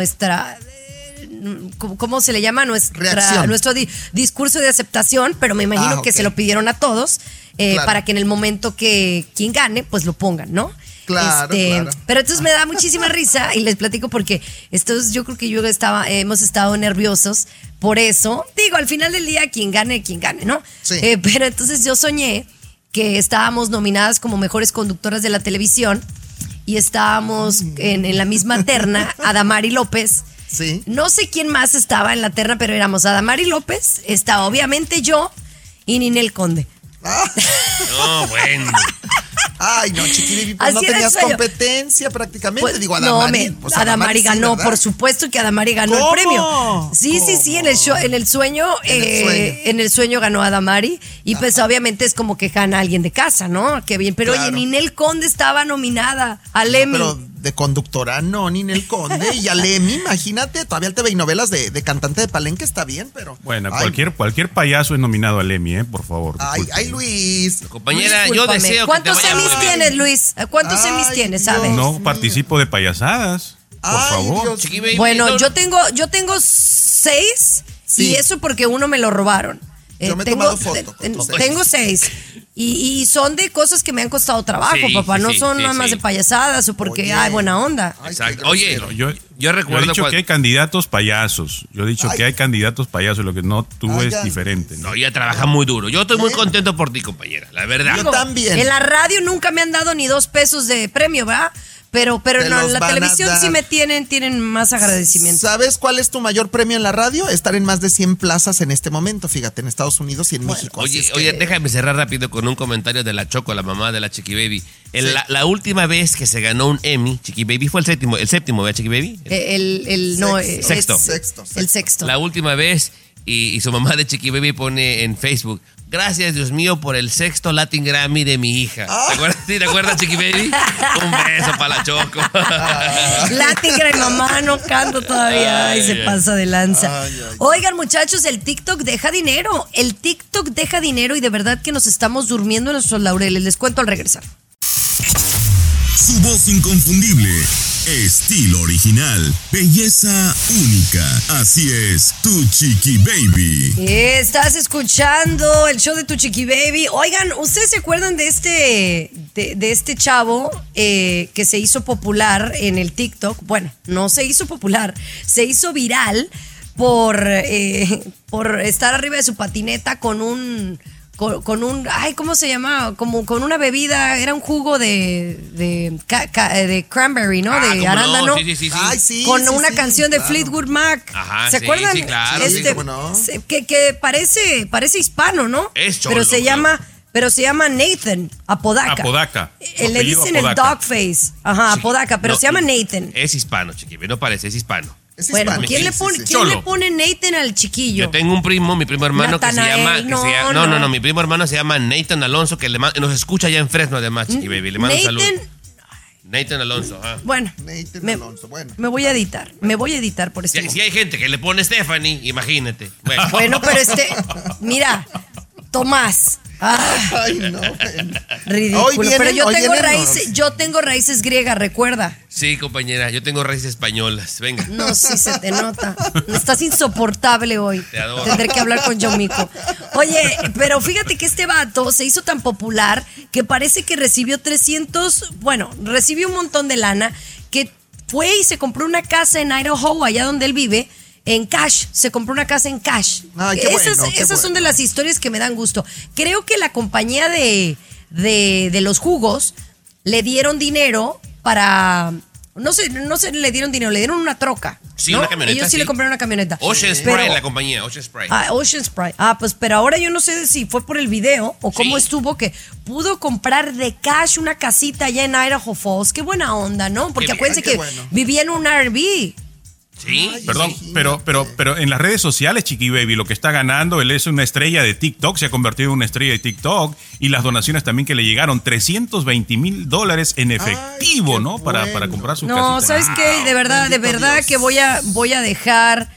Speaker 5: ¿cómo se le llama? Nuestro discurso de aceptación, pero me imagino que se lo pidieron a todos para que en el momento que quien gane, pues lo pongan, ¿no?
Speaker 6: Claro.
Speaker 5: Pero entonces me da muchísima risa y les platico porque yo creo que hemos estado nerviosos por eso. Digo, al final del día, quien gane, ¿no? Pero entonces yo soñé que estábamos nominadas como mejores conductoras de la televisión y estábamos en la misma terna, Adamari López. No sé quién más estaba en la terna, pero éramos Adamari López, está obviamente yo y Ninel Conde.
Speaker 8: No, bueno.
Speaker 6: Ay, no, Chiqui, pues no tenías competencia prácticamente.
Speaker 5: Pues,
Speaker 6: digo, Adamari.
Speaker 5: No, Adamari ganó, sí, por supuesto que Adamari ganó el premio. Sí, en el sueño ganó Adamari. Y pues obviamente es como que gana alguien de casa, ¿no? Qué bien. Pero oye, Ninel Conde estaba nominada al Emmy.
Speaker 6: Pero de conductora no, Ninel Conde. Y al Emmy, imagínate, todavía el TV y novelas de cantante de palenque está bien, pero...
Speaker 7: Bueno, cualquier payaso es nominado al Emmy, por favor.
Speaker 6: Ay, Luis.
Speaker 8: Compañera, yo deseo que
Speaker 5: ¿cuántos Emmys tienes, Luis? ¿Cuántos Emmys tienes, sabes?
Speaker 7: No participo de payasadas, por favor.
Speaker 5: Bueno, yo tengo 6 y eso porque uno me lo robaron.
Speaker 6: Yo me he tomado foto.
Speaker 5: Tengo 6. Y son de cosas que me han costado trabajo, papá. No son nada más de payasadas o porque hay buena onda.
Speaker 8: Exacto. Oye, yo recuerdo.
Speaker 7: Yo he dicho que hay candidatos payasos. Lo que no tú es diferente.
Speaker 8: No, ella trabaja muy duro. Yo estoy muy contento por ti, compañera. La verdad.
Speaker 6: Yo también.
Speaker 5: En la radio nunca me han dado ni 2 pesos de premio, ¿verdad? Pero no, en la televisión sí me tienen más agradecimiento.
Speaker 6: ¿Sabes cuál es tu mayor premio en la radio? Estar en más de 100 plazas en este momento, fíjate, en Estados Unidos y en México.
Speaker 8: Oye, déjame cerrar rápido con un comentario de la Choco, la mamá de la Chiqui Baby. La última vez que se ganó un Emmy, Chiqui Baby fue el séptimo, ¿verdad, Chiqui Baby?
Speaker 5: Sexto.
Speaker 8: La última vez, y su mamá de Chiqui Baby pone en Facebook: gracias, Dios mío, por el 6º Latin Grammy de mi hija. ¿Te acuerdas, Chiqui Baby? Un beso para la Choco.
Speaker 5: Latin Grammy, mamá, no canto todavía. Ay, se pasa de lanza. Oigan, muchachos, el TikTok deja dinero. El TikTok deja dinero y de verdad que nos estamos durmiendo en nuestros laureles. Les cuento al regresar.
Speaker 4: Su voz inconfundible, estilo original, belleza única. Así es, Tu Chiqui Baby.
Speaker 5: Estás escuchando el show de Tu Chiqui Baby. Oigan, ¿ustedes se acuerdan de este chavo que se hizo popular en el TikTok? Bueno, no se hizo popular, se hizo viral por estar arriba de su patineta con un ay, ¿cómo se llama? Como con una bebida, era un jugo de cranberry, ¿no? De arándano.
Speaker 8: No. Sí.
Speaker 6: Ay, sí,
Speaker 5: con una canción de Fleetwood Mac.
Speaker 8: Ajá,
Speaker 5: ¿Se acuerdan?
Speaker 8: Sí, claro.
Speaker 5: Que parece hispano, ¿no?
Speaker 8: Es cholo,
Speaker 5: pero se llama Nathan Apodaca. Le dicen el Dogface. Ajá, Apodaca, pero se llama Nathan.
Speaker 8: Es hispano, Chiqui, no parece, es hispano.
Speaker 5: Bueno, ¿quién le pone Nathan al chiquillo?
Speaker 8: Yo tengo un primo, mi primo hermano
Speaker 5: Nathanael,
Speaker 8: mi primo hermano se llama Nathan Alonso, que nos escucha allá en Fresno, además, Chiqui Baby. Le mando un saludo. Nathan Alonso.
Speaker 5: Bueno, me voy a editar por este momento.
Speaker 8: Si hay gente que le pone Stephanie, imagínate.
Speaker 5: Bueno, pero mira, Tomás.
Speaker 6: Ay, no.
Speaker 5: Ridículo. Pero yo tengo raíces griegas, recuerda.
Speaker 8: Sí, compañera, yo tengo raíces españolas. Venga.
Speaker 5: No, sí se te nota. Estás insoportable hoy.
Speaker 8: Te adoro.
Speaker 5: Tendré que hablar con Yomiko. Oye, pero fíjate que este vato se hizo tan popular que parece que recibió recibió un montón de lana, que fue y se compró una casa en Idaho, allá donde él vive. En cash, se compró una casa en cash.
Speaker 6: Ay,
Speaker 5: esas son de las historias que me dan gusto. Creo que la compañía de los jugos le dieron dinero para... No sé, le dieron dinero, le dieron una troca.
Speaker 8: Sí,
Speaker 5: ¿no?
Speaker 8: una camioneta.
Speaker 5: Ellos sí le compraron una camioneta.
Speaker 8: Ocean Spray, la compañía, Ocean Spray.
Speaker 5: Ocean Spray. Pues pero ahora yo no sé si fue por el video o cómo estuvo que pudo comprar de cash una casita allá en Idaho Falls. Qué buena onda, ¿no? Porque acuérdense que vivía en un RV.
Speaker 8: Sí.
Speaker 7: Perdón, pero en las redes sociales, Chiqui Baby, lo que está ganando, él es una estrella de TikTok, se ha convertido en una estrella de TikTok, y las donaciones también que le llegaron, $320,000 en efectivo, ¿no? Para comprar su casita.
Speaker 5: No, ¿sabes qué? De verdad que voy a dejar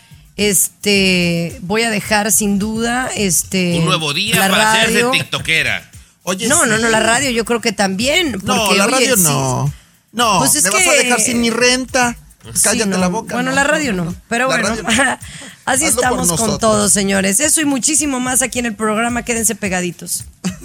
Speaker 5: sin duda
Speaker 8: un nuevo día para hacerse tiktokera.
Speaker 6: Oye,
Speaker 5: no, la radio yo creo que también. Porque,
Speaker 6: la radio no. No,
Speaker 5: pues es
Speaker 6: me vas a dejar sin mi renta. Cállate la boca.
Speaker 5: Bueno, la radio no, pero bueno, así estamos con todo, señores. Eso y muchísimo más aquí en el programa. Quédense pegaditos.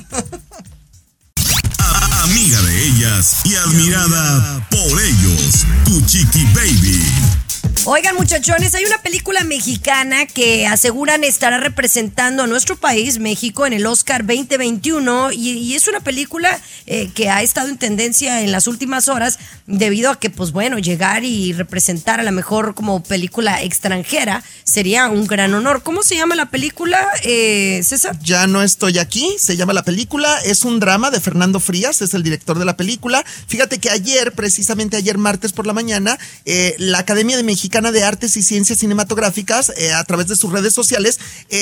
Speaker 4: Amiga de ellas y admirada por ellos, tu Chiqui Baby.
Speaker 5: Oigan, muchachones, hay una película mexicana que aseguran estará representando a nuestro país, México, en el Oscar 2021 y es una película que ha estado en tendencia en las últimas horas debido a que, pues bueno, llegar y representar a la mejor como película extranjera sería un gran honor. ¿Cómo se llama la película, César?
Speaker 6: Ya no estoy aquí, se llama la película, es un drama de Fernando Frías, es el director de la película. Fíjate que precisamente ayer martes por la mañana, la Academia de Mexicana de Artes y Ciencias Cinematográficas, a través de sus redes sociales,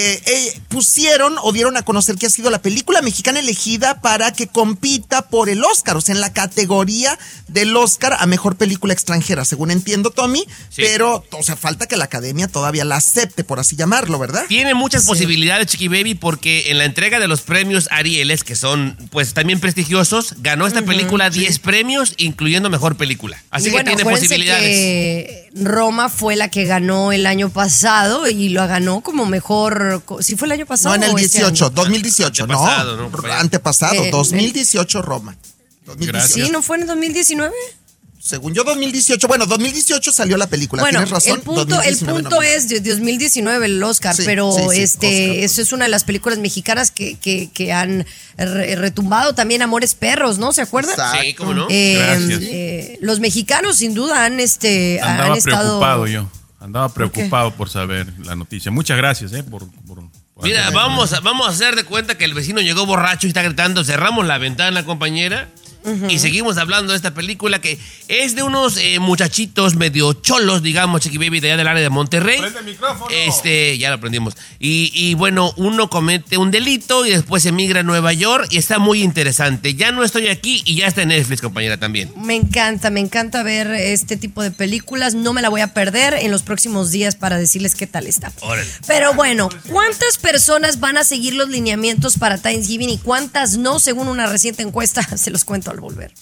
Speaker 6: pusieron o dieron a conocer que ha sido la película mexicana elegida para que compita por el Oscar, o sea, en la categoría del Oscar a mejor película extranjera, según entiendo, Tommy, sí. Pero, o sea, falta que la Academia todavía la acepte, por así llamarlo, ¿verdad?
Speaker 8: Tiene muchas posibilidades, Chiqui Baby, porque en la entrega de los premios Arieles, que son, pues, también prestigiosos, ganó esta película 10 premios, incluyendo mejor película. Así que tiene posibilidades.
Speaker 5: Que Roma fue la que ganó el año pasado y lo ganó como mejor. ¿Sí fue el año pasado?
Speaker 6: No, en el 18, 2018,
Speaker 8: antepasado,
Speaker 6: antepasado, 2018 Roma.
Speaker 5: 2018. Sí, ¿no fue en el 2019?
Speaker 6: Según yo, 2018. Bueno, 2018 salió la película.
Speaker 5: Bueno,
Speaker 6: tienes razón.
Speaker 5: El punto es de 2019 el Oscar, sí, pero Oscar. Eso es una de las películas mexicanas que han retumbado también. Amores Perros, ¿no? ¿Se acuerdan?
Speaker 8: Sí, ¿cómo no?
Speaker 7: Gracias.
Speaker 5: Los mexicanos sin duda han
Speaker 7: Andaba
Speaker 5: estado
Speaker 7: preocupado yo. Andaba preocupado por saber la noticia. Muchas gracias, por
Speaker 8: Mira, vamos a hacer de cuenta que el vecino llegó borracho y está gritando, cerramos la ventana, compañera. Y seguimos hablando de esta película que es de unos muchachitos medio cholos, digamos, Chiqui Baby, de allá del área de Monterrey.
Speaker 7: ¡Prende el micrófono!
Speaker 8: Ya lo aprendimos. Y bueno, uno comete un delito y después emigra a Nueva York y está muy interesante. Ya no estoy aquí y ya está en Netflix, compañera, también.
Speaker 5: Me encanta ver este tipo de películas. No me la voy a perder en los próximos días para decirles qué tal está.
Speaker 8: Órale.
Speaker 5: Pero bueno, ¿cuántas personas van a seguir los lineamientos para Thanksgiving y cuántas no? Según una reciente encuesta, se los cuento al volver.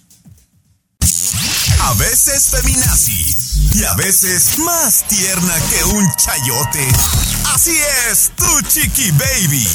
Speaker 4: A veces feminazi y a veces más tierna que un chayote. Así es, tu Chiqui Baby.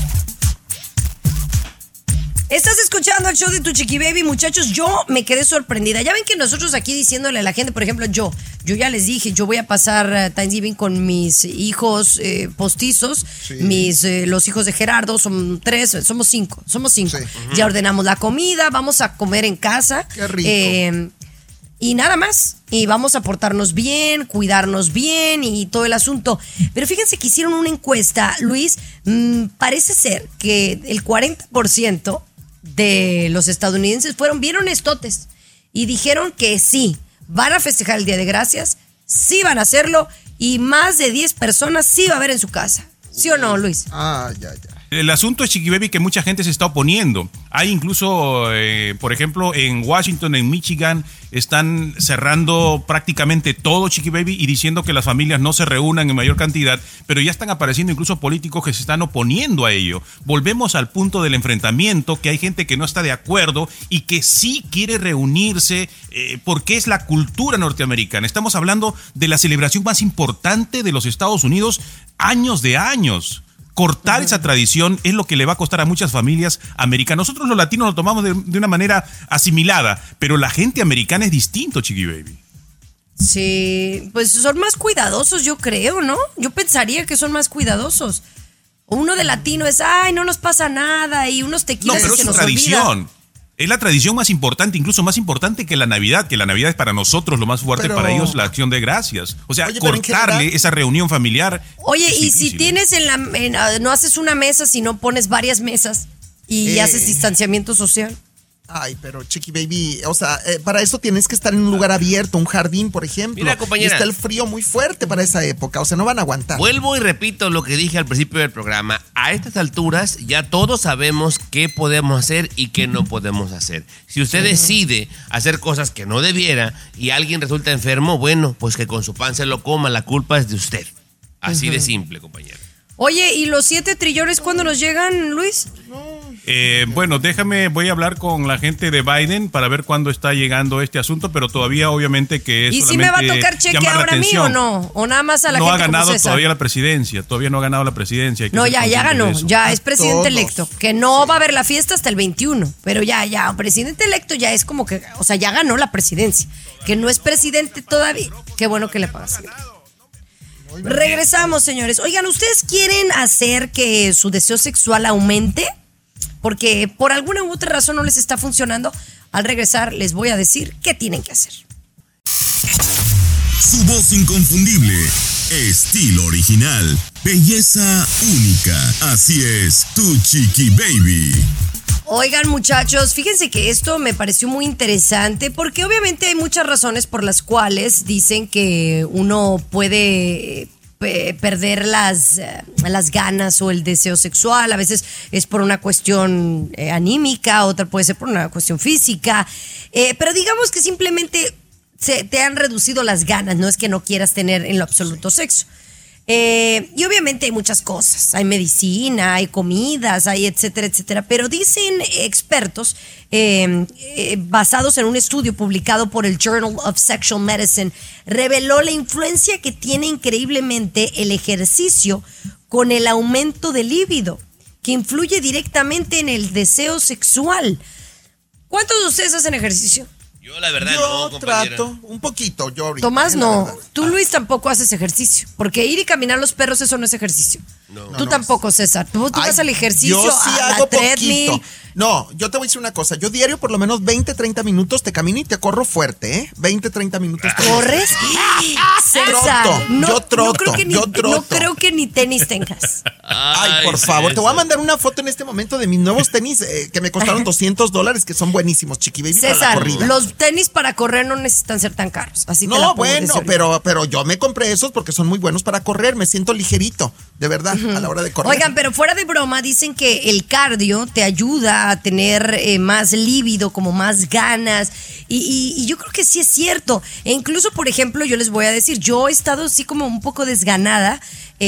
Speaker 5: Estás escuchando el show de tu Chiqui Baby, muchachos. Yo me quedé sorprendida. Ya ven que nosotros aquí diciéndole a la gente, por ejemplo, yo ya les dije, yo voy a pasar Thanksgiving con mis hijos postizos, sí. Los hijos de Gerardo, son 3, somos 5. Sí. Ya ordenamos la comida, vamos a comer en casa.
Speaker 6: Qué rico.
Speaker 5: Y nada más. Y vamos a portarnos bien, cuidarnos bien y todo el asunto. Pero fíjense que hicieron una encuesta, Luis. Parece ser que el 40% de los estadounidenses vieron estotes y dijeron que sí, van a festejar el Día de Gracias, sí van a hacerlo y más de 10 personas sí va a haber en su casa. ¿Sí o no, Luis?
Speaker 6: Ya.
Speaker 7: El asunto es, Chiqui Baby, que mucha gente se está oponiendo. Hay incluso, por ejemplo, en Washington, en Michigan, están cerrando prácticamente todo, Chiqui Baby, y diciendo que las familias no se reúnan en mayor cantidad, pero ya están apareciendo incluso políticos que se están oponiendo a ello. Volvemos al punto del enfrentamiento, que hay gente que no está de acuerdo y que sí quiere reunirse porque es la cultura norteamericana. Estamos hablando de la celebración más importante de los Estados Unidos, años de años. Cortar esa tradición es lo que le va a costar a muchas familias americanas. Nosotros los latinos lo tomamos de una manera asimilada, pero la gente americana es distinto, Chiqui Baby.
Speaker 5: Sí, pues son más cuidadosos, yo creo, ¿no? Yo pensaría que son más cuidadosos. Uno de latino es, ay, no nos pasa nada, y unos tequilas
Speaker 7: pero
Speaker 5: que
Speaker 7: es
Speaker 5: nos
Speaker 7: tradición.
Speaker 5: olvida.
Speaker 7: Es la tradición más importante, incluso más importante que la Navidad es para nosotros lo más fuerte, para ellos la acción de gracias. O sea, cortarle esa reunión familiar.
Speaker 5: Oye, y difícil, si tienes no haces una mesa, sino pones varias mesas y haces distanciamiento social.
Speaker 6: Ay, pero Chiqui Baby, o sea, para eso tienes que estar en un lugar abierto, un jardín, por ejemplo.
Speaker 8: Mira, compañera,
Speaker 6: y está el frío muy fuerte para esa época, o sea, no van a aguantar.
Speaker 8: Vuelvo y repito lo que dije al principio del programa. A estas alturas ya todos sabemos qué podemos hacer y qué no podemos hacer. Si usted decide hacer cosas que no debiera y alguien resulta enfermo, bueno, pues que con su pan se lo coma, la culpa es de usted. Así de simple, compañera.
Speaker 5: Oye, ¿y los 7 trillones cuándo nos llegan, Luis?
Speaker 7: Bueno, voy a hablar con la gente de Biden para ver cuándo está llegando este asunto, pero todavía obviamente que es
Speaker 5: ¿y si me va a tocar cheque ahora a mí o no? ¿O nada más a la gente?
Speaker 7: No ha ganado todavía la presidencia, todavía no ha ganado la presidencia.
Speaker 5: No, ya ganó, ya es presidente electo, que no va a haber la fiesta hasta el 21, pero ya, presidente electo ya es como que, o sea, ya ganó la presidencia, que no es presidente todavía. Qué bueno que le pagas. Regresamos, señores. Oigan, ¿ustedes quieren hacer que su deseo sexual aumente? Porque por alguna u otra razón no les está funcionando. Al regresar les voy a decir qué tienen que hacer.
Speaker 4: Su voz inconfundible, estilo original, belleza única. Así es, tu Chiqui Baby.
Speaker 5: Oigan, muchachos, fíjense que esto me pareció muy interesante porque obviamente hay muchas razones por las cuales dicen que uno puede perder las ganas o el deseo sexual. A veces es por una cuestión anímica, otra puede ser por una cuestión física, pero digamos que simplemente te han reducido las ganas, no es que no quieras tener en lo absoluto sexo. Y obviamente hay muchas cosas, hay medicina, hay comidas, hay etcétera, etcétera, pero dicen expertos basados en un estudio publicado por el Journal of Sexual Medicine, reveló la influencia que tiene increíblemente el ejercicio con el aumento del líbido, que influye directamente en el deseo sexual. ¿Cuántos de ustedes hacen ejercicio?
Speaker 8: Yo la verdad
Speaker 6: yo trato un poquito, yo ahorita.
Speaker 5: Tomás no, tú Luis tampoco haces ejercicio, porque ir y caminar los perros eso no es ejercicio. Tú tampoco, César, tú vas al ejercicio,
Speaker 6: yo sí
Speaker 5: a
Speaker 6: hago
Speaker 5: la treadmill.
Speaker 6: poquito. No, yo te voy a decir una cosa, yo diario por lo menos 20-30 minutos te camino y te corro fuerte, ¿eh? 20-30 minutos.
Speaker 5: ¿Corres? César,
Speaker 6: yo troto.
Speaker 5: No creo que ni tenis tengas.
Speaker 6: Ay, por favor, te voy a mandar una foto en este momento de mis nuevos tenis que me costaron $200, que son buenísimos, Chiqui Baby,
Speaker 5: César,
Speaker 6: para la corrida.
Speaker 5: Los tenis para correr no necesitan ser tan caros, así te la
Speaker 6: No,
Speaker 5: puedo
Speaker 6: bueno,
Speaker 5: decir.
Speaker 6: pero yo me compré esos porque son muy buenos para correr, me siento ligerito, de verdad, a la hora de correr.
Speaker 5: Oigan, pero fuera de broma, dicen que el cardio te ayuda a tener más líbido, como más ganas, y yo creo que sí es cierto. E incluso, por ejemplo, yo les voy a decir, yo he estado así como un poco desganada,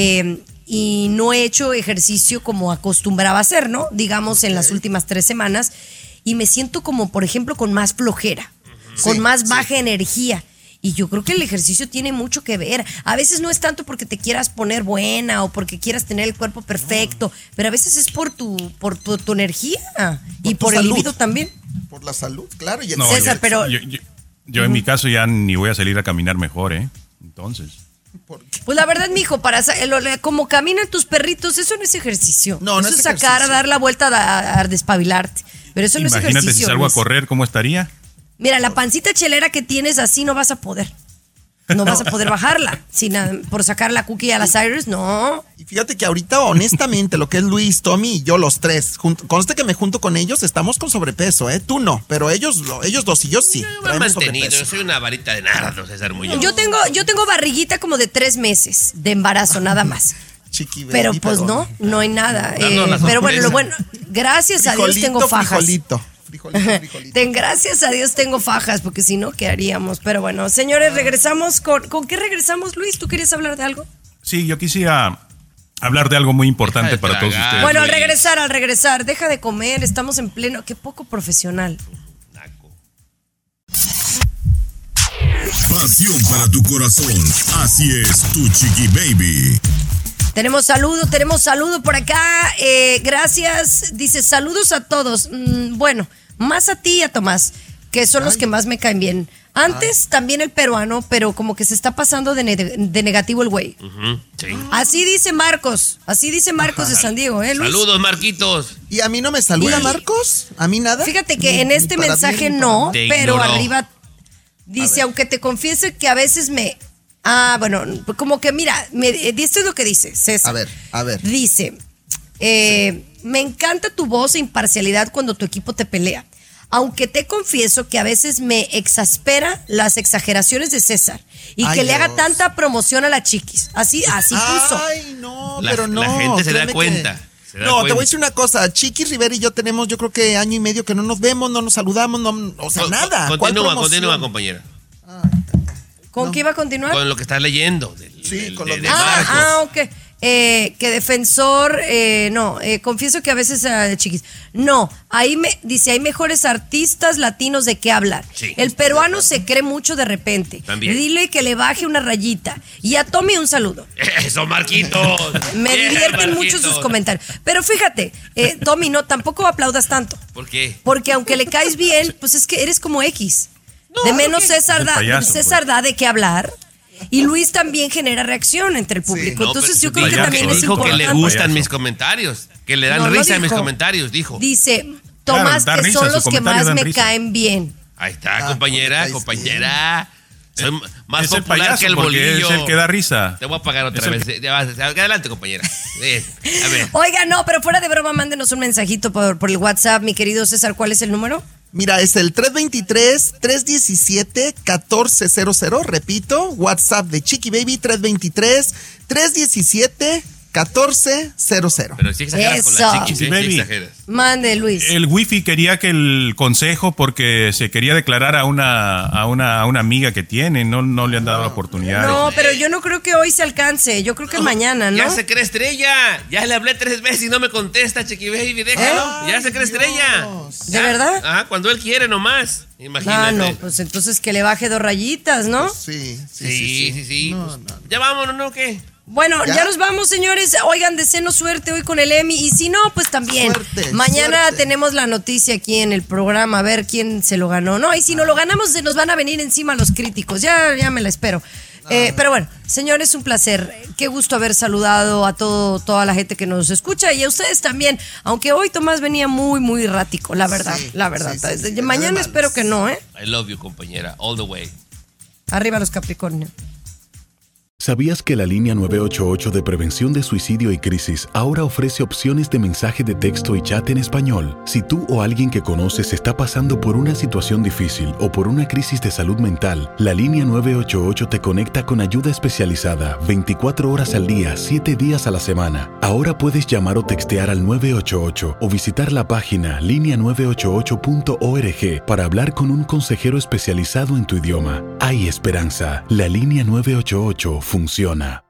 Speaker 5: y no he hecho ejercicio como acostumbraba a hacer, ¿no? Digamos, en las últimas 3 semanas, y me siento como, por ejemplo, con más flojera, con más baja energía. Y yo creo que el ejercicio tiene mucho que ver. A veces no es tanto porque te quieras poner buena o porque quieras tener el cuerpo perfecto, pero a veces es por tu energía y por el líbido también.
Speaker 6: Por la salud, claro. Y
Speaker 7: no,
Speaker 5: César, pero
Speaker 7: yo en mi caso ya ni voy a salir a caminar mejor, ¿eh? Entonces.
Speaker 5: Pues la verdad, mijo, como caminan tus perritos, eso no es ejercicio.
Speaker 6: No,
Speaker 5: eso
Speaker 6: no
Speaker 5: es
Speaker 6: es
Speaker 5: sacar,
Speaker 6: ejercicio.
Speaker 5: a dar la vuelta, a despabilarte. Pero eso no es ejercicio.
Speaker 7: Imagínate si salgo
Speaker 5: Luis.
Speaker 7: a correr, ¿cómo estaría?
Speaker 5: Mira, la pancita chelera que tienes así no vas a poder. No vas a poder bajarla por sacar la Cookie a las Cyrus, no.
Speaker 6: Y fíjate que ahorita, honestamente, lo que es Luis, Tommy y yo, los tres, conste que me junto con ellos, estamos con sobrepeso, ¿eh? Tú no, pero ellos dos y yo sí.
Speaker 8: Yo me he mantenido, yo soy una varita de nardo, César Muñoz.
Speaker 5: Yo tengo barriguita como de 3 meses de embarazo, nada más.
Speaker 6: Chiqui Baby.
Speaker 5: Pero pues no hay nada.
Speaker 8: Dándonos la
Speaker 5: Pero bueno,
Speaker 8: sorpresa.
Speaker 5: Gracias a Dios tengo fajas.
Speaker 6: Frijolito.
Speaker 5: Gracias a Dios tengo fajas, porque si no, ¿qué haríamos? Pero bueno, señores, regresamos ¿con qué regresamos, Luis? ¿Tú querías hablar de algo?
Speaker 7: Sí, yo quisiera hablar de algo muy importante para todos ustedes.
Speaker 5: Bueno, al regresar, deja de comer, estamos en pleno, qué poco profesional.
Speaker 4: Pasión para tu corazón. Así es, tu Chiqui Baby.
Speaker 5: Tenemos saludo por acá. Gracias. Dice, saludos a todos. Bueno, más a ti y a Tomás, que son los que más me caen bien. Antes también el peruano, pero como que se está pasando de negativo el güey.
Speaker 8: Sí.
Speaker 5: Así dice Marcos de San Diego, Luis?
Speaker 8: Saludos, Marquitos.
Speaker 6: ¿Y a mí no me saluda Marcos? ¿A mí nada?
Speaker 5: Fíjate que en este mensaje no, pero arriba dice, aunque te confiese que a veces me... bueno, como que mira, esto es lo que dice César.
Speaker 6: A ver.
Speaker 5: Dice, me encanta tu voz e imparcialidad cuando tu equipo te pelea. Aunque te confieso que a veces me exaspera las exageraciones de César y que le haga tanta promoción a la Chiquis. Así puso.
Speaker 6: Ay, no, pero no.
Speaker 8: La gente se da cuenta.
Speaker 6: Te voy a decir una cosa. Chiquis Rivera y yo tenemos, yo creo que año y medio que no nos vemos, no nos saludamos, nada.
Speaker 8: Continúa, compañera.
Speaker 5: ¿Con qué iba a continuar?
Speaker 8: Con lo que estás leyendo.
Speaker 6: Con lo de
Speaker 8: Marcos.
Speaker 5: Ok. Que defensor, confieso que a veces Chiquis. No, dice, hay mejores artistas latinos de qué hablar.
Speaker 8: Sí.
Speaker 5: El peruano se cree mucho de repente.
Speaker 8: También.
Speaker 5: Dile que le baje una rayita. Y a Tommy un saludo.
Speaker 8: Eso, Marquitos.
Speaker 5: Me divierten mucho sus comentarios. Pero fíjate, Tommy, tampoco aplaudas tanto.
Speaker 8: ¿Por qué?
Speaker 5: Porque aunque le caes bien, pues es que eres como X. De menos César da de qué hablar. Y Luis también genera reacción entre el público. Entonces yo creo que también es
Speaker 8: dijo
Speaker 5: importante.
Speaker 8: que le gustan mis comentarios, que le dan risa a mis comentarios, dijo.
Speaker 5: Dice, Tomás, que son los que más me caen bien.
Speaker 8: Ahí está, compañera. Soy más
Speaker 7: es el
Speaker 8: popular
Speaker 7: payaso,
Speaker 8: que el bolillo.
Speaker 7: Es el que da risa.
Speaker 8: Te voy a pagar otra vez. Adelante, compañera. A ver.
Speaker 5: Oiga, pero fuera de broma, mándenos un mensajito por el WhatsApp, mi querido César. ¿Cuál es el número?
Speaker 6: Mira, es el 323-317-1400. Repito, WhatsApp de Chiqui Baby, 323-317-1400.
Speaker 8: Pero sí exageras con la Chiqui, sí exageras.
Speaker 5: Mande, Luis.
Speaker 7: El wifi quería que el consejo, porque se quería declarar a una amiga que tiene, no le han dado la oportunidad.
Speaker 5: No, pero yo no creo que hoy se alcance, yo creo que mañana, ¿no?
Speaker 8: Ya se cree estrella, ya le hablé 3 veces y no me contesta, Chiqui Baby, déjalo, ya se cree estrella.
Speaker 5: ¿De verdad?
Speaker 8: Cuando él quiere nomás, imagínate.
Speaker 5: Pues entonces que le baje 2 rayitas, ¿no?
Speaker 6: Sí.
Speaker 8: No. Ya vámonos, ¿no? ¿Qué?
Speaker 5: Bueno, ya nos vamos, señores. Oigan, deseenos suerte hoy con el Emmy. Y si no, pues también. Mañana tenemos la noticia aquí en el programa, a ver quién se lo ganó. No, y si no lo ganamos, se nos van a venir encima los críticos. Ya me la espero. Pero bueno, señores, un placer. Qué gusto haber saludado a toda la gente que nos escucha y a ustedes también. Aunque hoy Tomás venía muy, muy errático, la verdad. Sí, mañana espero que no,
Speaker 8: I love you, compañera, all the way.
Speaker 5: Arriba los Capricornio.
Speaker 14: ¿Sabías que la línea 988 de prevención de suicidio y crisis ahora ofrece opciones de mensaje de texto y chat en español? Si tú o alguien que conoces está pasando por una situación difícil o por una crisis de salud mental, la línea 988 te conecta con ayuda especializada 24 horas al día, 7 días a la semana. Ahora puedes llamar o textear al 988 o visitar la página linea988.org para hablar con un consejero especializado en tu idioma. Hay esperanza. La línea 988 funciona.